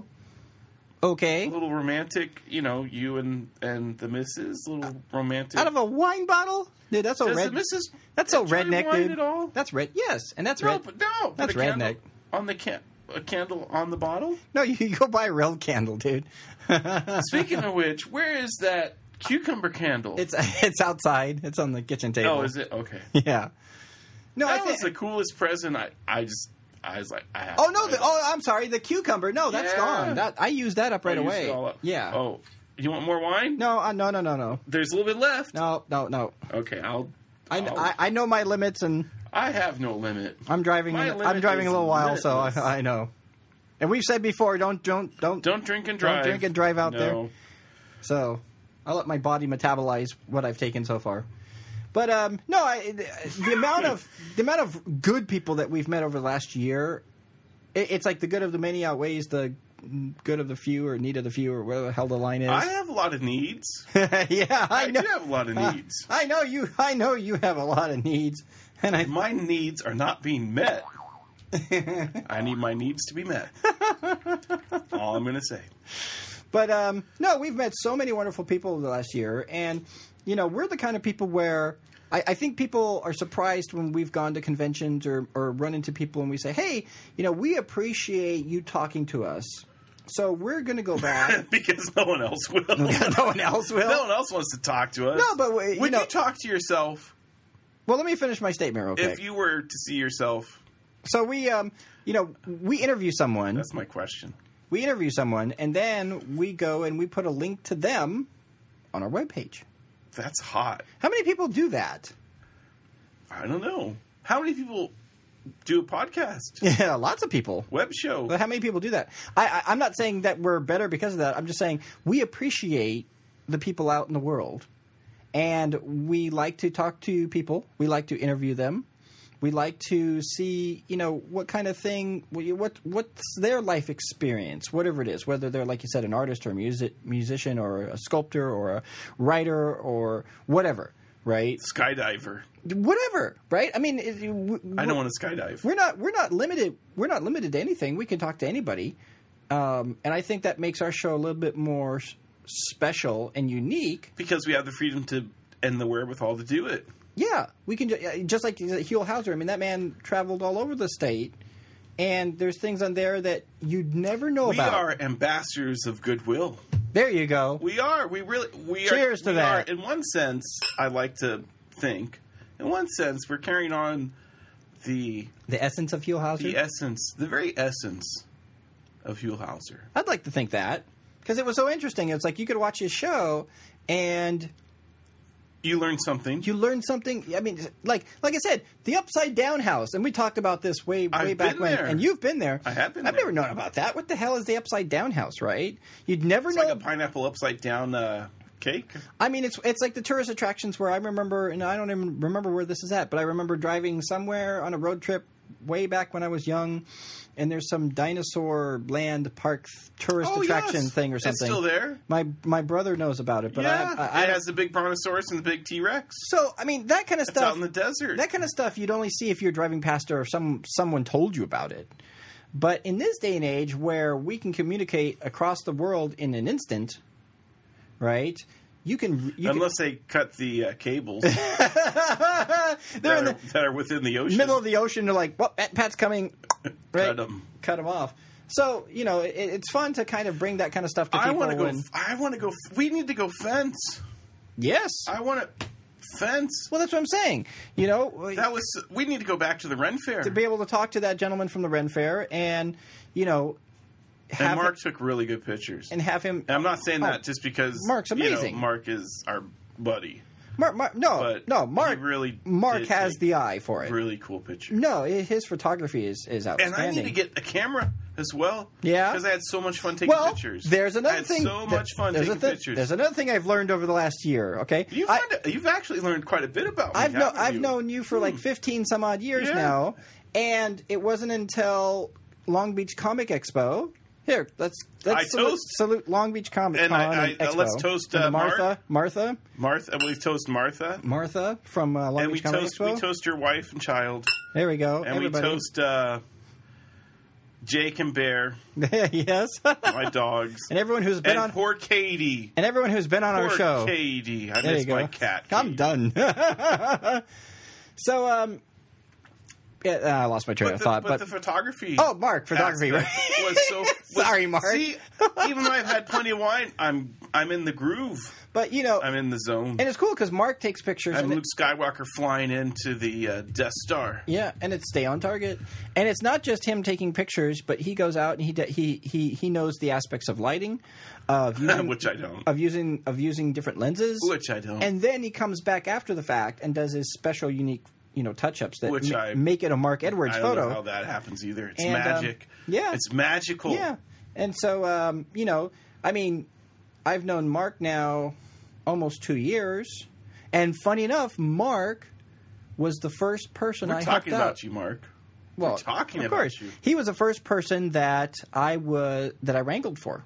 Okay.
A little romantic. You know, you and and the missus. A little romantic.
Out of a wine bottle, dude. That's so
Does
red.
the missus
That's so
enjoy
redneck,
wine
dude.
at all?
That's red. Yes, and that's
no,
red.
but no.
That's
put a candle
redneck.
on the can a candle on the bottle.
No, you, you go buy a real candle, dude.
Speaking of which, where is that cucumber candle?
It's it's outside. It's on the kitchen table.
oh, is it okay?
Yeah. No, I
That
think.
was the coolest present. I I just I was like I have.
Oh no!
to
The,
buy that.
oh, I'm sorry. The cucumber. No, that's
Yeah.
gone. That I used that up right
I used
away.
it all up.
Yeah.
Oh, you want more wine?
No, uh, no, no, no, no,
There's a little bit left.
no, no, no.
Okay, I'll.
I,
I'll-
I I know my limits, and
I have no limit.
I'm driving.
My
I'm
limit
driving a
is
little while, so
limitless.
I, I know. And we've said before, don't don't don't.
Don't drink and
Don't
drive.
drink and drive out
no.
there. So I'll let my body metabolize what I've taken so far. But um, no, I, the, the amount of the amount of good people that we've met over the last year, it, it's like the good of the many outweighs the good of the few, or need of the few, or whatever the hell the line is.
I have a lot of needs.
yeah, I,
I
know.
do have a lot of needs.
Uh, I know you. I know you have a lot of needs, and I.
My needs are not being met. I need my needs to be met. All I'm going to say.
But um, no, we've met so many wonderful people over the last year, and you know, we're the kind of people where I, I think people are surprised when we've gone to conventions or, or run into people and we say, "Hey, you know, we appreciate you talking to us, so we're going to go back."
Because no one else will.
No one else will.
No one else wants to talk to us.
No, but you
would
know,
you talk to yourself?
Well, let me finish my statement real quick.
If you were to see yourself,
so we, um, you know, we interview someone.
that's my question.
We interview someone, and then we go and we put a link to them on our webpage.
That's hot.
How many people do that?
I don't know. How many people do a podcast?
Yeah, lots of people.
Web show.
But how many people do that? I, I, I'm not saying that we're better because of that. I'm just saying we appreciate the people out in the world. And we like to talk to people. We like to interview them. We like to see, you know, what kind of thing, what what's their life experience, whatever it is, whether they're, like you said, an artist or a music, musician or a sculptor or a writer or whatever, right?
Skydiver.
Whatever, right? I mean, it, we,
I don't want to skydive.
We're not we're not limited. We're not limited to anything. We can talk to anybody, um, and I think that makes our show a little bit more special and unique
because we have the freedom to and the wherewithal to do it.
Yeah, we can ju- just like Huell Hauser. I mean, that man traveled all over the state, and there's things on there that you'd never know
we
about.
We are ambassadors of goodwill.
There you go.
We are. We really. We
Cheers
are,
to
we
that.
Are, in one sense, I like to think. In one sense, we're carrying on the
the essence of Huell Hauser.
The essence, the very essence of Huell Hauser.
I'd like to think that because it was so interesting. It's like you could watch his show and.
You learned something.
You learned something. I mean, like like I said, the Upside Down House, and we talked about this way way
I've
back
been
when.
there.
And you've been there.
I have been.
I've
there.
never known about that. What the hell is the Upside Down House? Right? You'd never
it's
know.
Like a pineapple upside down uh, cake.
I mean, it's it's like the tourist attractions where I remember, and I don't even remember where this is at, but I remember driving somewhere on a road trip way back when I was young. And there's some dinosaur land park tourist
oh,
attraction
yes.
thing or something.
It's still there.
My my brother knows about it, but
yeah,
I, I, I
it has the big brontosaurus and the big T-Rex.
So I mean, that kind of
it's
stuff
out in the desert.
That kind of stuff you'd only see if you're driving past or some someone told you about it. But in this day and age, where we can communicate across the world in an instant, right? You can you
unless
can,
they cut the uh, cables
they're
that,
in the
are, that are within the ocean,
middle of the ocean. They're like, "Well, Pat's coming." Right?
Cut them.
Cut them off. So you know, it, it's fun to kind of bring that kind of stuff to
I
people.
want to go.
And,
I want to go. We need to go fence.
yes.
I want to fence.
Well, that's what I'm saying. You know,
that was. We need to go back to the Ren Fair
to be able to talk to that gentleman from the Ren Fair, and you know.
And Mark
him,
took really good pictures.
And have him...
And I'm not saying
oh,
that just because...
Mark's amazing.
You know, Mark is our buddy.
Mark, Mark, no,
but
no, Mark
really
Mark has the eye for it.
Really cool pictures.
No, his photography is, is outstanding.
And I need to get a camera as well.
Yeah.
Because I had so much fun taking
well,
pictures.
There's another
I had
thing.
so much fun
there's
taking
th-
pictures.
There's another thing I've learned over the last year, okay?
You've,
I,
learned, you've actually learned quite a bit about me,
I've, no, I've
you?
known you for like fifteen some odd years
yeah.
now, and it wasn't until Long Beach Comic Expo... Here, let's let's
I
salute,
toast.
salute Long Beach Comic
And
Con
I- I-
and
uh,
Expo.
let's toast,
And
uh,
Martha, Martha,
Martha, I believe toast Martha.
Martha from uh, Long
and
Beach
we
Comic
toast,
Expo.
we toast your wife and child.
There we go.
And
Everybody.
we toast uh, Jake and Bear,
yes,
my dogs.
and everyone who's been
and
on
poor Katie.
and everyone who's been on
Poor
our show.
Katie. I
There
miss
you go.
my cat.
I'm
Katie.
done. so, um, yeah, uh, I lost my train
But
of
the,
thought.
but,
But,
the photography.
oh, Mark, photography. Right?
aspect was so. Was,
Sorry, Mark.
See, even though I've had plenty of wine, I'm I'm in the groove.
But you know,
I'm in the zone.
and it's cool because Mark takes pictures.
I'm
and
Luke
it,
Skywalker flying into the uh, Death Star.
yeah, and it's stay on target. And it's not just him taking pictures, but he goes out and he de- he he he knows the aspects of lighting, of using,
Which I don't.
of using of using different lenses,
Which I don't.
And then he comes back after the fact and does his special, unique, you know, touch-ups that
Which
ma-
I-
make it a Mark Edwards
I don't
photo.
know how that happens either. It's
And, um,
magic.
yeah.
It's magical.
Yeah, and so um, you know, I mean, I've known Mark now almost two years, And funny enough, Mark was the first person
We're
I
talking
helped
about
out.
you, Mark.
Well,
We're talking
of
about
course.
you.
He was the first person that I was that I wrangled for.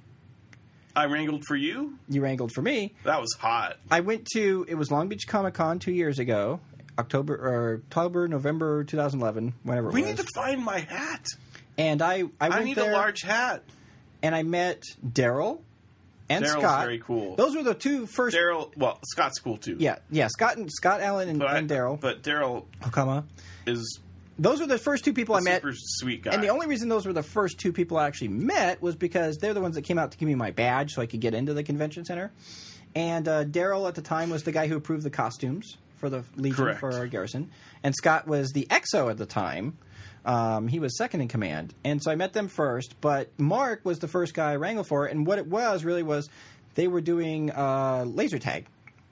I wrangled for you?
You wrangled for me.
That was hot.
I went to it was Long Beach Comic Con two years ago, October or October, November twenty eleven, whenever it
We
was.
need to find my hat.
and I I went
I need
there
a large hat.
and I met Daryl and
Daryl's
Scott.
very cool.
Those were the two first.
Daryl, well, Scott's cool too.
Yeah, yeah. Scott and Scott Allen and,
but I-
and Daryl
But Daryl
Okama.
is
Those were the first two people
a
I met.
super sweet guy.
And the only reason those were the first two people I actually met was because they're the ones that came out to give me my badge so I could get into the convention center. And uh, Daryl at the time was the guy who approved the costumes for the Legion
Correct.
for our garrison. And Scott was the X O at the time. Um, he was second in command. And so I met them first. But Mark was the first guy I wrangled for. And what it was really was they were doing uh, laser tag.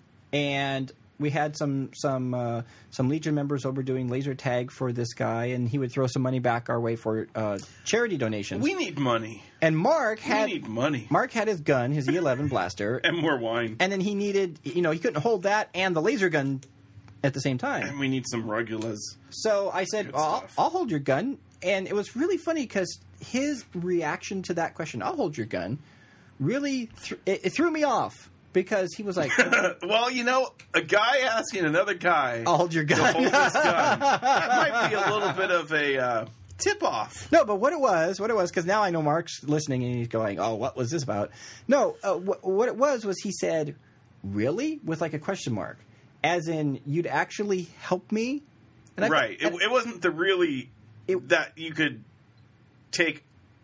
And we had some some uh, some Legion members over doing laser tag for this guy, and he would throw some money back our way for uh, charity donations.
we need money.
and Mark
We
had
need money.
Mark had his gun, his E eleven blaster,
And more wine.
and then he needed, you know, he couldn't hold that and the laser gun at the same time.
And we need some regulars.
So I said,
Good
well, I'll,
stuff.
I'll hold your gun. And it was really funny because his reaction to that question, I'll hold your gun, really, th- it, it threw me off. Because he was like,
Well, you know, a guy asking another guy
I'll hold your
to
gun.
hold his gun, that might be a little bit of a uh, tip-off.
No, but what it was, what it was, because now I know Mark's listening and he's going, "Oh, what was this about?" No, uh, wh- what it was was he said, "Really?" with like a question mark, as in you'd actually help me. And I
Right.
thought-
It, it wasn't the really
It-
that you could take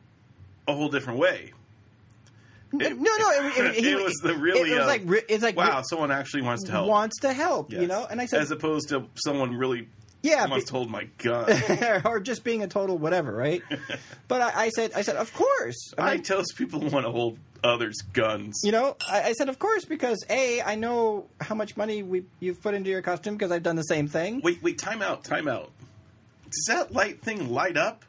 a whole different way.
no,
It-
no, it, it, he-
it was the really,
It, was
uh,
like re- it's like
Wow,
re-
someone actually wants to help.
wants to help,
Yes.
you know. And I said,
as opposed to someone really
yeah,
wants
be-
to hold my gun.
or just being a total whatever, right? But I, I said, I said, of course.
I
mean,
tell people want to hold others' guns.
You know, I, I said, of course, because A, I know how much money we you've put into your costume because I've done the same thing.
Wait, wait, time out, time out. Does that light thing light up?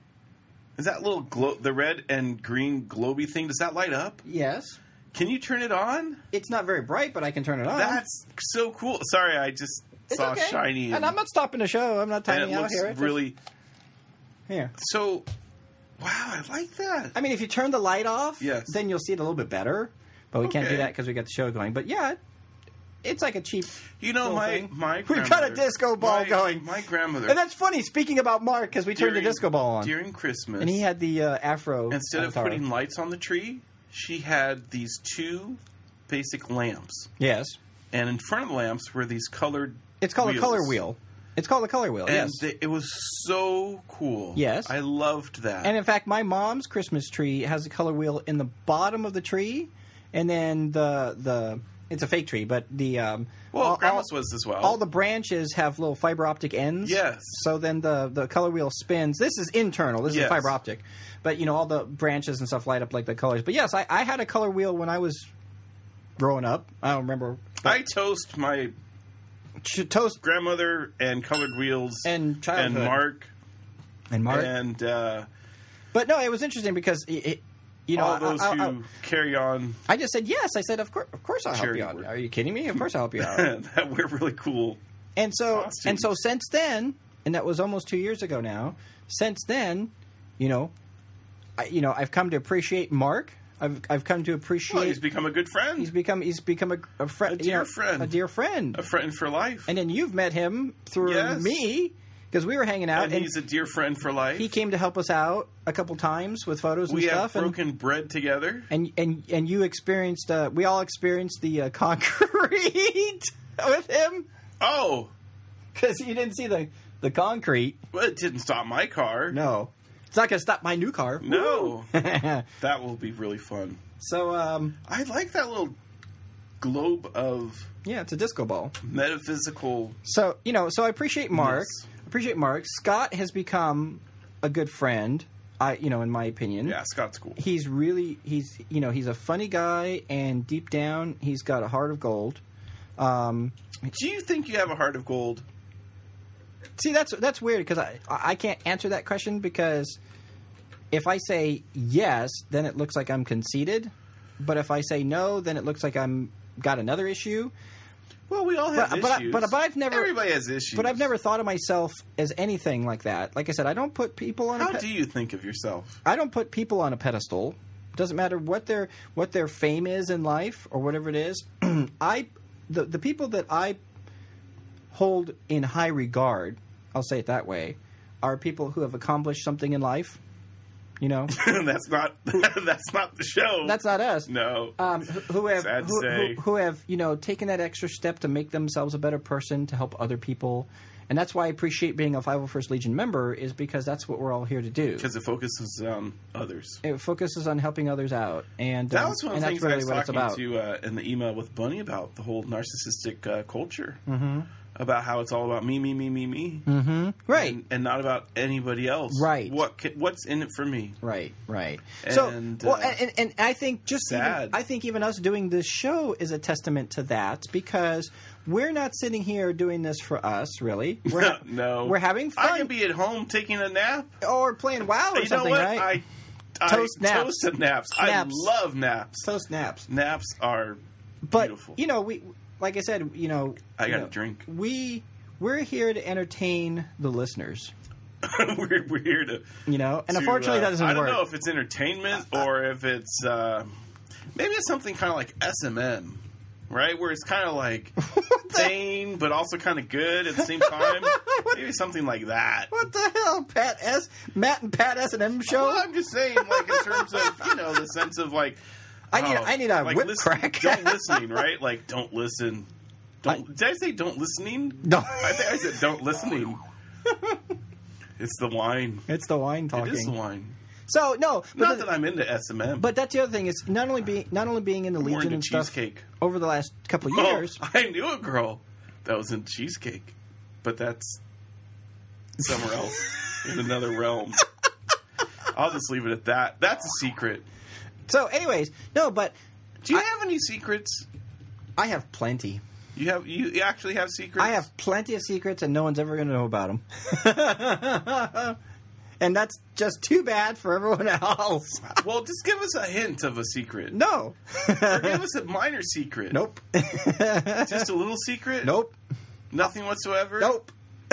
Is that little glow, the red and green globy thing, does that light up?
Yes.
Can you turn it on?
It's not very bright, but I can turn it on.
That's so cool. Sorry, I just
It's
saw
okay.
shiny.
And, I'm not stopping the show. I'm not
and
timing
it
out
looks
here. It's
really...
just- here.
So, wow, I like that.
I mean, if you turn the light off,
Yes.
then you'll see it a little bit better. But we can't do
Okay.
that because we got the show going. But yeah, it's like a cheap.
You know,
little
my,
thing.
my
We've got a
grandmother-
disco ball
my-
going.
My grandmother,
And that's funny. Speaking about Mark, because we turned the
during-
disco ball on,
during Christmas,
and he had the uh, afro.
instead of
avatar.
putting lights on the tree, she had these two basic lamps.
yes,
And in front of the lamps were these colored
it's called
wheels.
a color wheel. It's called a color wheel.
And
yes.
they, it was so cool.
Yes.
I loved that.
And in fact, my mom's Christmas tree has a color wheel in the bottom of the tree, and then the the it's a fake tree, but the um,
well,
all,
Grandma's
all,
was as well.
all the branches have little fiber optic ends.
Yes.
So then the the color wheel spins. This is internal. This
Yes.
is fiber optic, but you know all the branches and stuff light up like the colors. But yes, I, I had a color wheel when I was growing up. I don't remember.
I toast my
Ch- toast
grandmother and colored wheels
and childhood
and Mark
and Mark.
and uh,
But no, it was interesting because it, it, you know
all
I-
those
I,
who
I,
carry on
I just said yes. I said, of course, of course, I'll help
Charity
you out.
work.
Are you kidding me? Of course, I'll help you out.
that wear really cool.
and so,
costumes.
and so, since then, and that was almost two years ago now. Since then, you know, I, you know, I've come to appreciate Mark. I've I've come to appreciate.
Well, he's become a good friend.
he's become he's become a, a friend,
A
you
dear
know,
friend.
a dear friend.
a friend for life.
And then you've met him through
Yes.
me because we were hanging out,
And
and,
he's a dear friend for life.
he came to help us out a couple times with photos and
we
stuff.
have
and,
broken bread together.
And and and you experienced. Uh, we all experienced the uh, concrete with him
Oh,
because you didn't see the the concrete.
well, it didn't stop my car.
No, it's not going to stop my new car.
No.
Woo!
That will be really fun.
So um,
I like that little globe of
yeah, it's a disco ball.
metaphysical.
So you know, so I appreciate Mark.
Yes.
Appreciate Mark. Scott has become a good friend. I, you know, in my opinion.
Yeah, Scott's cool.
He's really he's you know he's a funny guy, and deep down he's got a heart of gold. Um,
Do you think you have a heart of gold?
see, that's that's weird because I I can't answer that question because if I say yes, then it looks like I'm conceited, but if I say no, then it looks like I'm got another issue.
Well, we all have
But, but, I,
issues.
but, but I've never.
Everybody has issues.
But I've never thought of myself as anything like that. Like I said, I don't put people on.
How
a pe-
do you think of yourself?
I don't put people on a pedestal. Doesn't matter what their what their fame is in life or whatever it is. I the the people that I hold in high regard, I'll say it that way, are people who have accomplished something in life. You know,
that's not that's not the show.
that's not us.
No.
Um, who, who have
Sad to
who,
say.
who, who have you know taken that extra step to make themselves a better person, to help other people, and that's why I appreciate being a five oh first Legion member, is because that's what we're all here to do.
Because it focuses on others.
It focuses on helping others out, and
That
um,
was one of
and
the
that's
things I
really
was
what it's
talking
about.
to uh, in the email with Bunny about, the whole narcissistic uh, culture. Mm-hmm. About how it's all about me, me, me, me, me.
Mm-hmm. Right.
And, and not about anybody else.
Right.
What ca- What's in it for me?
Right, right.
And,
so, well,
uh,
and, and I think just even,
sad.
I think even us doing this show is a testament to that, because we're not sitting here doing this for us, really. We're ha-
no.
we're having fun,
I can be at home taking a nap.
or playing WoW or
you know
something,
what?
right?
I, I
Toast naps.
Toasted naps. I
Naps.
love naps.
Toast naps.
Naps are
But
beautiful.
you know, we like I said, you know,
I
you
got a
know,
drink.
We we're here to entertain the listeners,
we're, we're here to.
you know, and
to,
unfortunately
uh,
that doesn't
I don't
work.
know if it's entertainment or if it's uh, maybe it's something kind of like S M M, right? Where it's kind of like sane but also kind of good at the same time. Maybe something like that.
What the hell, Pat S. Matt and Pat S and M show?
Well, I'm just saying, like in terms of you know the sense of like.
I need
oh,
I need a
like
whip
listen-
crack.
Don't listening, right? Like don't listen. Don't. Did I say don't listening?
No.
I think I said don't listening. It's the wine.
It's the wine talking.
It is the wine.
So no, but,
Not
the-
that I'm into S M M.
but that's the other thing. Is not only being not only being in the
more
Legion
into
and stuff
cheesecake.
over the last couple of
Oh,
years.
I knew a girl that was in cheesecake, but that's somewhere else in another realm. I'll just leave it at that. That's a secret.
So, anyways, no, but
Do you
I-
have any secrets?
I have plenty.
You have you actually have secrets?
I have plenty of secrets, and no one's ever going to know about them. And that's just too bad for everyone else.
Well, just give us a hint of a secret.
No.
Or give us a minor secret.
Nope.
Just a little secret?
Nope.
Nothing whatsoever?
Nope.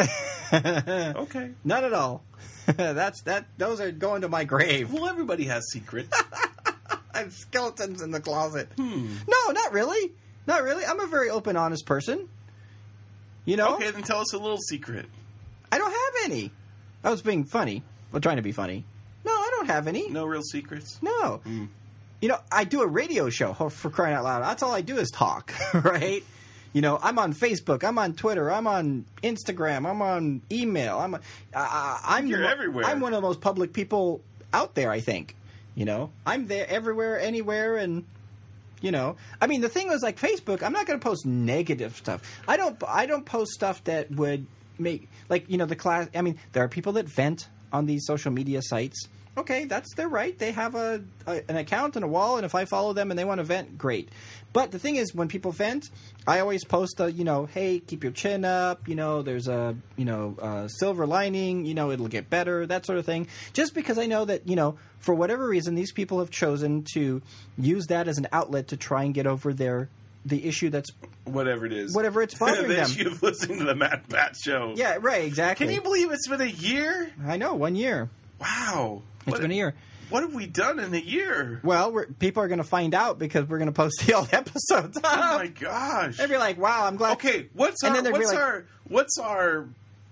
Okay.
None at all. That's that. Those are going to my grave.
Well, everybody has secrets.
I have skeletons in the closet.
Hmm.
No, not really. Not really. I'm a very open, honest person. You know?
Okay, then tell us a little secret.
I don't have any. I was being funny. Well, trying to be funny. No, I don't have any.
No real secrets?
No.
Mm.
You know, I do a radio show, oh, for crying out loud. That's all I do is talk, right? You know, I'm on Facebook, I'm on Twitter, I'm on Instagram, I'm on email. I'm, uh, I'm
You're
the mo-
everywhere.
I'm one of the most public people out there, I think. You know, I'm there everywhere, anywhere, and you know, I mean, the thing was like Facebook. I'm not going to post negative stuff. I don't. I don't post stuff that would make like you know the class. I mean, there are people that vent on these social media sites. Okay, that's their right. They have a, a an account and a wall, and if I follow them and they want to vent, great. But the thing is, when people vent, I always post a, you know, hey, keep your chin up. You know, there's a, you know, a silver lining. You know, it'll get better. That sort of thing. Just because I know that, you know, for whatever reason, these people have chosen to use that as an outlet to try and get over their the issue that's
Whatever it is.
whatever it's bothering
the
them.
issue of listening to the Matt Pat show.
Yeah, right. Exactly.
Can you believe it's been a year?
I know. One year.
Wow.
It's
What-
been a year.
What have we done in a year?
Well, we're, people are going to find out because we're going to post the old episodes.
Oh my gosh.
They'd be like, "Wow, I'm glad."
Okay, what's
And
our
then they'd be
what's
like-
our what's our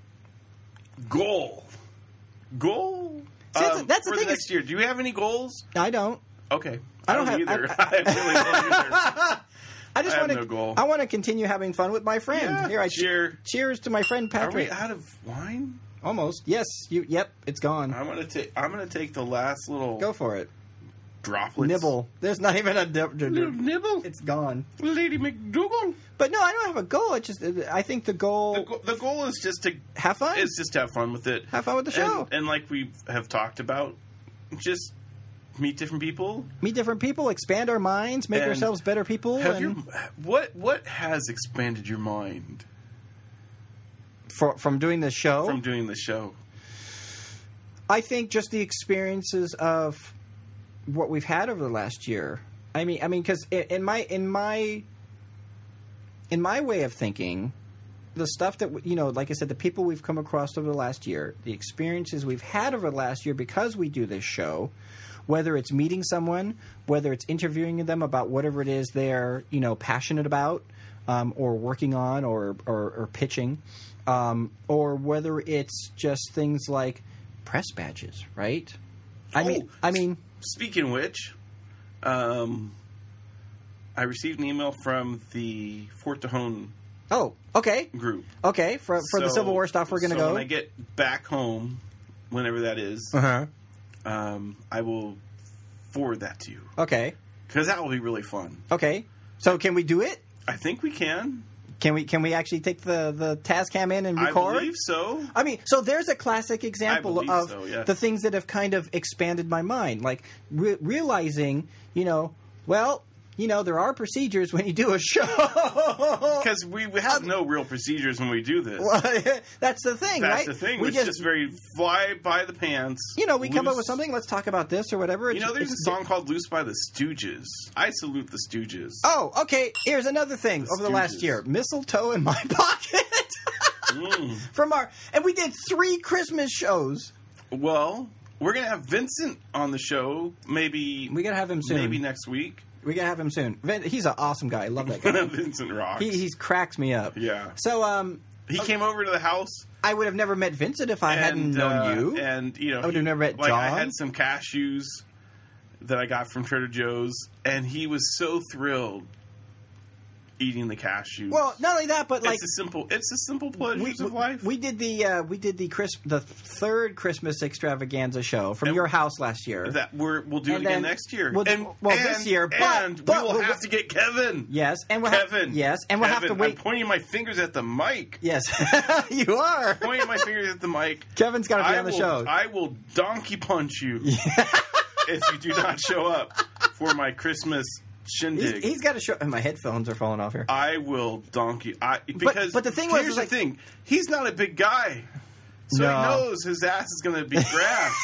goal? Goal?
See, that's-
um,
that's the
for
thing
the
is-
next year. Do you have any goals?
I don't.
Okay.
I don't have-
either.
I-
I, really don't either.
I just
I have
want to.
no goal.
I want to continue having fun with my friend.
Yeah,
Here, I
cheer.
cheers to my friend
Are we
Patrick.
out of wine?
Almost. Yes. You. Yep. It's gone.
I'm gonna take. I'm gonna take the last little
Go for it.
droplets.
Nibble. There's not even a dip.
Little nibble.
It's gone.
Lady McDougal.
But no, I don't have a goal. It's just I think the goal.
The, go- the goal is just to
have fun.
is just to have fun with it.
Have fun with the show.
And, and like we have talked about, just meet different people.
Meet different people. Expand our minds. Make
And
ourselves better people.
Have
and
your what what has expanded your mind
for, from doing this show.
from doing the show?
I think just the experiences of what we've had over the last year. I mean, I mean, because in my in my in my way of thinking, the stuff that, you know, like I said, the people we've come across over the last year, the experiences we've had over the last year because we do this show, whether it's meeting someone, whether it's interviewing them about whatever it is they're, you know, passionate about, um, or working on or, or, or pitching, um, or whether it's just things like press badges, right? I
Oh,
mean, I mean,
Speaking of which, um, I received an email from the Fort Tejon
oh, okay,
group.
okay. For for the
So-
Civil War stuff, we're going to
so
go.
when I get back home, whenever that is,
Uh-huh.
um, I will forward that to you
Okay,
because that will be really fun.
okay. So can we do it?
I think we can.
Can we can we actually take the the Tascam in and record?
I believe so.
I mean, so there's a classic example
believe
of
so, yes.
the things that have kind of expanded my mind, like re- realizing, you know, well, you know, there are procedures when you do a show.
Because we, we have no real procedures when we do this.
Well, that's the thing,
That's
right?
the thing.
We
It's just, very fly by the pants.
you know, we come up
loose.
with something. Let's talk about this or whatever.
You
It's-
know, there's a
it's-
song called "Loose" by the Stooges. I salute the Stooges.
Oh, okay. Here's another thing
The
over the last
Stooges.
year: mistletoe in my pocket.
Mm.
From our, and we did three Christmas shows.
Well, we're gonna have Vincent on the show. Maybe
We gotta have him soon.
maybe next week.
We gotta have him soon. Vin- He's an awesome guy. I love that guy.
Vincent rocks.
he he's cracks me up.
Yeah.
So um,
He came over to the house.
I would have never met Vincent if I hadn't
and,
known
uh,
you.
And you know,
I would
he-
have never met
like, I
John.
had some cashews that I got from Trader Joe's, and he was so thrilled eating the cashews.
Well, not only that, but like
it's a simple, it's a simple pleasures
we,
of life.
we did the uh, we did the Chris the third Christmas extravaganza show from
And
your house last year.
that we're we'll do
And
it again
then
next year.
we'll do-
and,
well,
and,
this year, but-
and
but
we will
we'll-
have to get Kevin.
Yes, and we'll
Kevin.
have yes, and we'll have to
Kevin,
wait.
I'm pointing my fingers at the mic.
Yes, you are.
Pointing my fingers at the mic.
Kevin's got to be
I
on the
will,
show.
I will donkey punch you if you do not show up for my Christmas
He's,
shindig.
he's got to show. My headphones are falling off here.
I will donkey. I because
but the thing was,
here's
is
the
like-
thing: he's not a big guy, so
No.
he knows his ass is going to be grass.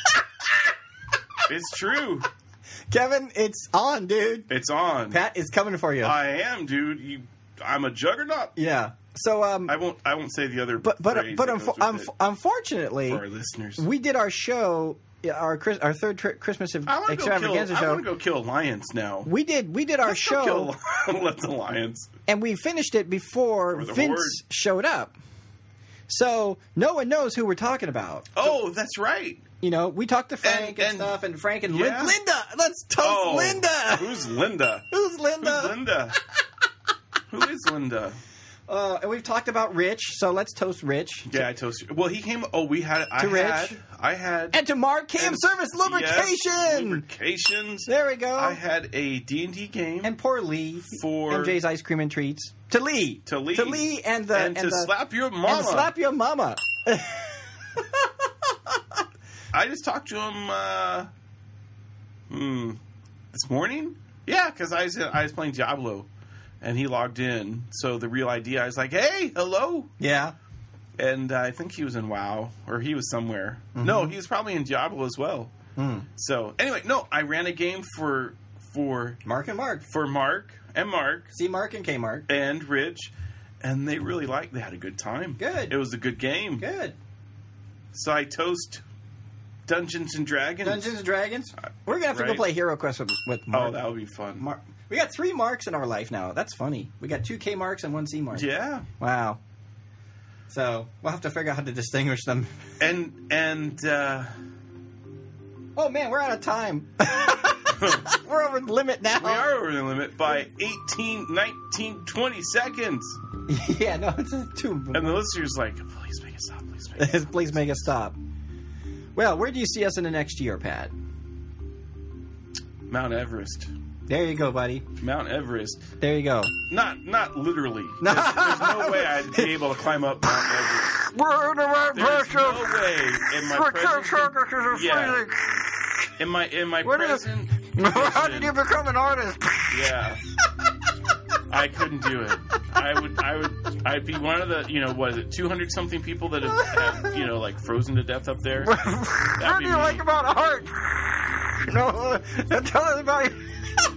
It's true.
Kevin, it's on, dude.
It's on.
Pat is coming for you.
I am, dude. You, I'm a juggernaut.
yeah. So um,
I won't. I won't say the other.
but but
phrase
but
that
unfo-
goes with
unf-
it
unfortunately,
for our listeners.
we did our show, our Chris, our third tri- Christmas
I want to go kill.
extravaganza
I
show.
want to go kill lions now.
We did we did our
Let's go
show,
kill let the lions.
and we finished it before
For the
Vince
horde.
showed up. So no one knows who we're talking about.
Oh, that's right.
You know, we talked to Frank and,
And- and-
stuff, and Frank and
Yeah.
Lin- Linda. Let's toast
Oh,
Linda.
Who's Linda?
Who's Linda?
Who's Linda? Who is Linda?
Uh, and we've talked about Rich, so let's toast Rich.
Yeah, I toasted. Well, he came. Oh, we had. I
To Rich.
had. I had.
And to Mark Cam
and-
Service Lubrication.
Yes, lubrications.
There we go.
I had a D and D game.
And poor Lee
For-
M J's Ice Cream and Treats. To Lee.
To Lee.
To Lee and the
and, to
the,
slap your
and
mama.
to slap your mama.
I just talked to him. Uh, hmm, this morning. Yeah, because I was I was playing Diablo, and he logged in. So the real I D, I was like, "Hey, hello."
Yeah.
And uh, I think he was in WoW, or he was somewhere. No, he was probably in Diablo as well.
Hmm.
So anyway, no, I ran a game for for
Mark and Mark.
for Mark and Mark
See Mark and K Mark.
and Rich, and they really liked. They had a good time.
Good.
It was a good game.
Good.
So I toast Dungeons and Dragons.
Dungeons and Dragons. We're gonna have to go
Right.
play Hero Quest with, with Mark.
Oh, that would be fun.
Mark. We got three Marks in our life now. That's funny. We got two K Marks and one C Mark.
Yeah,
Wow. So we'll have to figure out how to distinguish them.
and and uh,
Oh man, we're out of time. We're over the limit now.
we are over the limit by eighteen, nineteen, twenty seconds.
Yeah, no, it's a two.
And the listener's like, please make it stop, please make it stop.
Please make us stop. Well, where do you see us in the next year, Pat?
Mount Everest.
There you go, buddy.
Mount Everest.
There you go.
Not not literally.
No.
There's, there's no way I'd be able to climb up Mount Everest.
We're in the right
There's no way in my present... Yeah. In my, in my
What is-
present...
How did you
condition,
become an artist?
Yeah. I couldn't do it. I would, I would, I'd be one of the, you know, what is it, two hundred something people that have, have, you know, like frozen to death up there.
What
That'd
do
be
you
me.
like about art? No, tell us about your...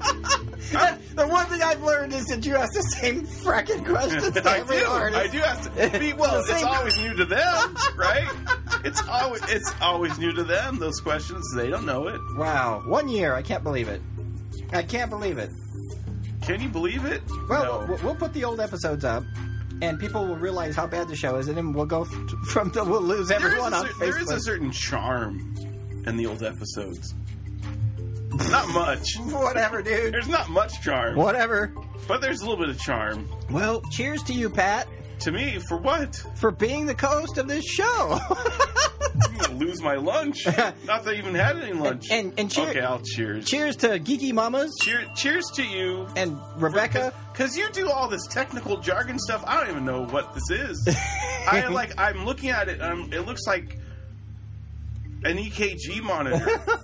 The one thing I've learned is that you ask the same frickin' questions to
I
every
do.
artist.
I do ask. To, be- well,
The
it's
same-
always new to them, right? It's always it's always new to them. Those questions, they don't know it.
Wow, one year. I can't believe it. I can't believe it.
Can you believe it?
Well,
No.
we'll, we'll put the old episodes up, and people will realize how bad the show is, and then we'll go f- from the we'll lose
There is,
everyone
a,
on
cer-
Facebook.
there is a certain charm in the old episodes. Not much.
Whatever, dude.
There's not much charm,
Whatever.
but there's a little bit of charm.
Well, cheers to you, Pat,
To me, for what?
for being the co-host of this show.
I'm gonna lose my lunch. Not that I even had any lunch.
And- and cheer-
okay, I'll cheers.
Cheers to Geeky Mamas
Cheer, cheers to you.
and Rebecca.
Because you do all this technical jargon stuff. I don't even know what this is. I like. I'm looking at it. Um, it looks like an E K G monitor.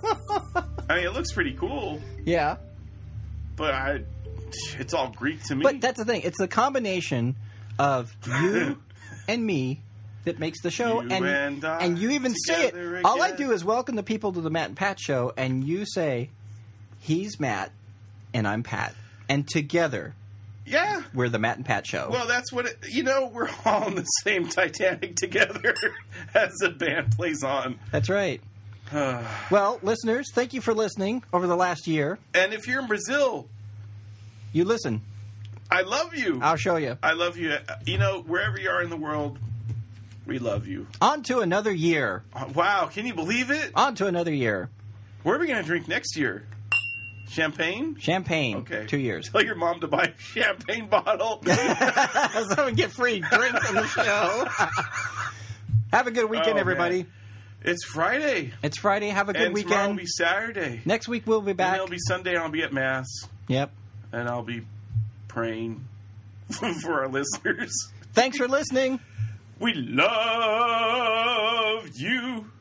I mean, it looks pretty cool,
Yeah.
but I, it's all Greek to me.
But that's the thing. It's the combination of you and me that makes the show.
You
and
and I
and you even say it.
together
All I
again.
do is welcome the people to the Matt and Pat show, and you say, he's Matt and I'm Pat. And together,
yeah.
we're the Matt and Pat show.
Well, that's what it, you know. We're all in the same Titanic together as the band plays on.
That's right. Well, listeners, thank you for listening over the last year.
And if you're in Brazil,
You listen.
I love you.
I'll show you.
I love you. You know, wherever you are in the world, we love you.
On to another year.
Uh, Wow, can you believe it?
On to another year.
What are we going to drink next year? Champagne?
Champagne.
Okay.
Two years.
Tell your mom to buy a champagne bottle.
So we get free drinks on the show. Have a good weekend,
Oh,
everybody.
man. It's Friday.
It's Friday. Have a good
And tomorrow will
weekend.
be Saturday.
Next week we'll be
And
back.
it'll be Sunday and I'll be at Mass.
Yep.
And I'll be praying for our listeners.
Thanks for listening.
We love you.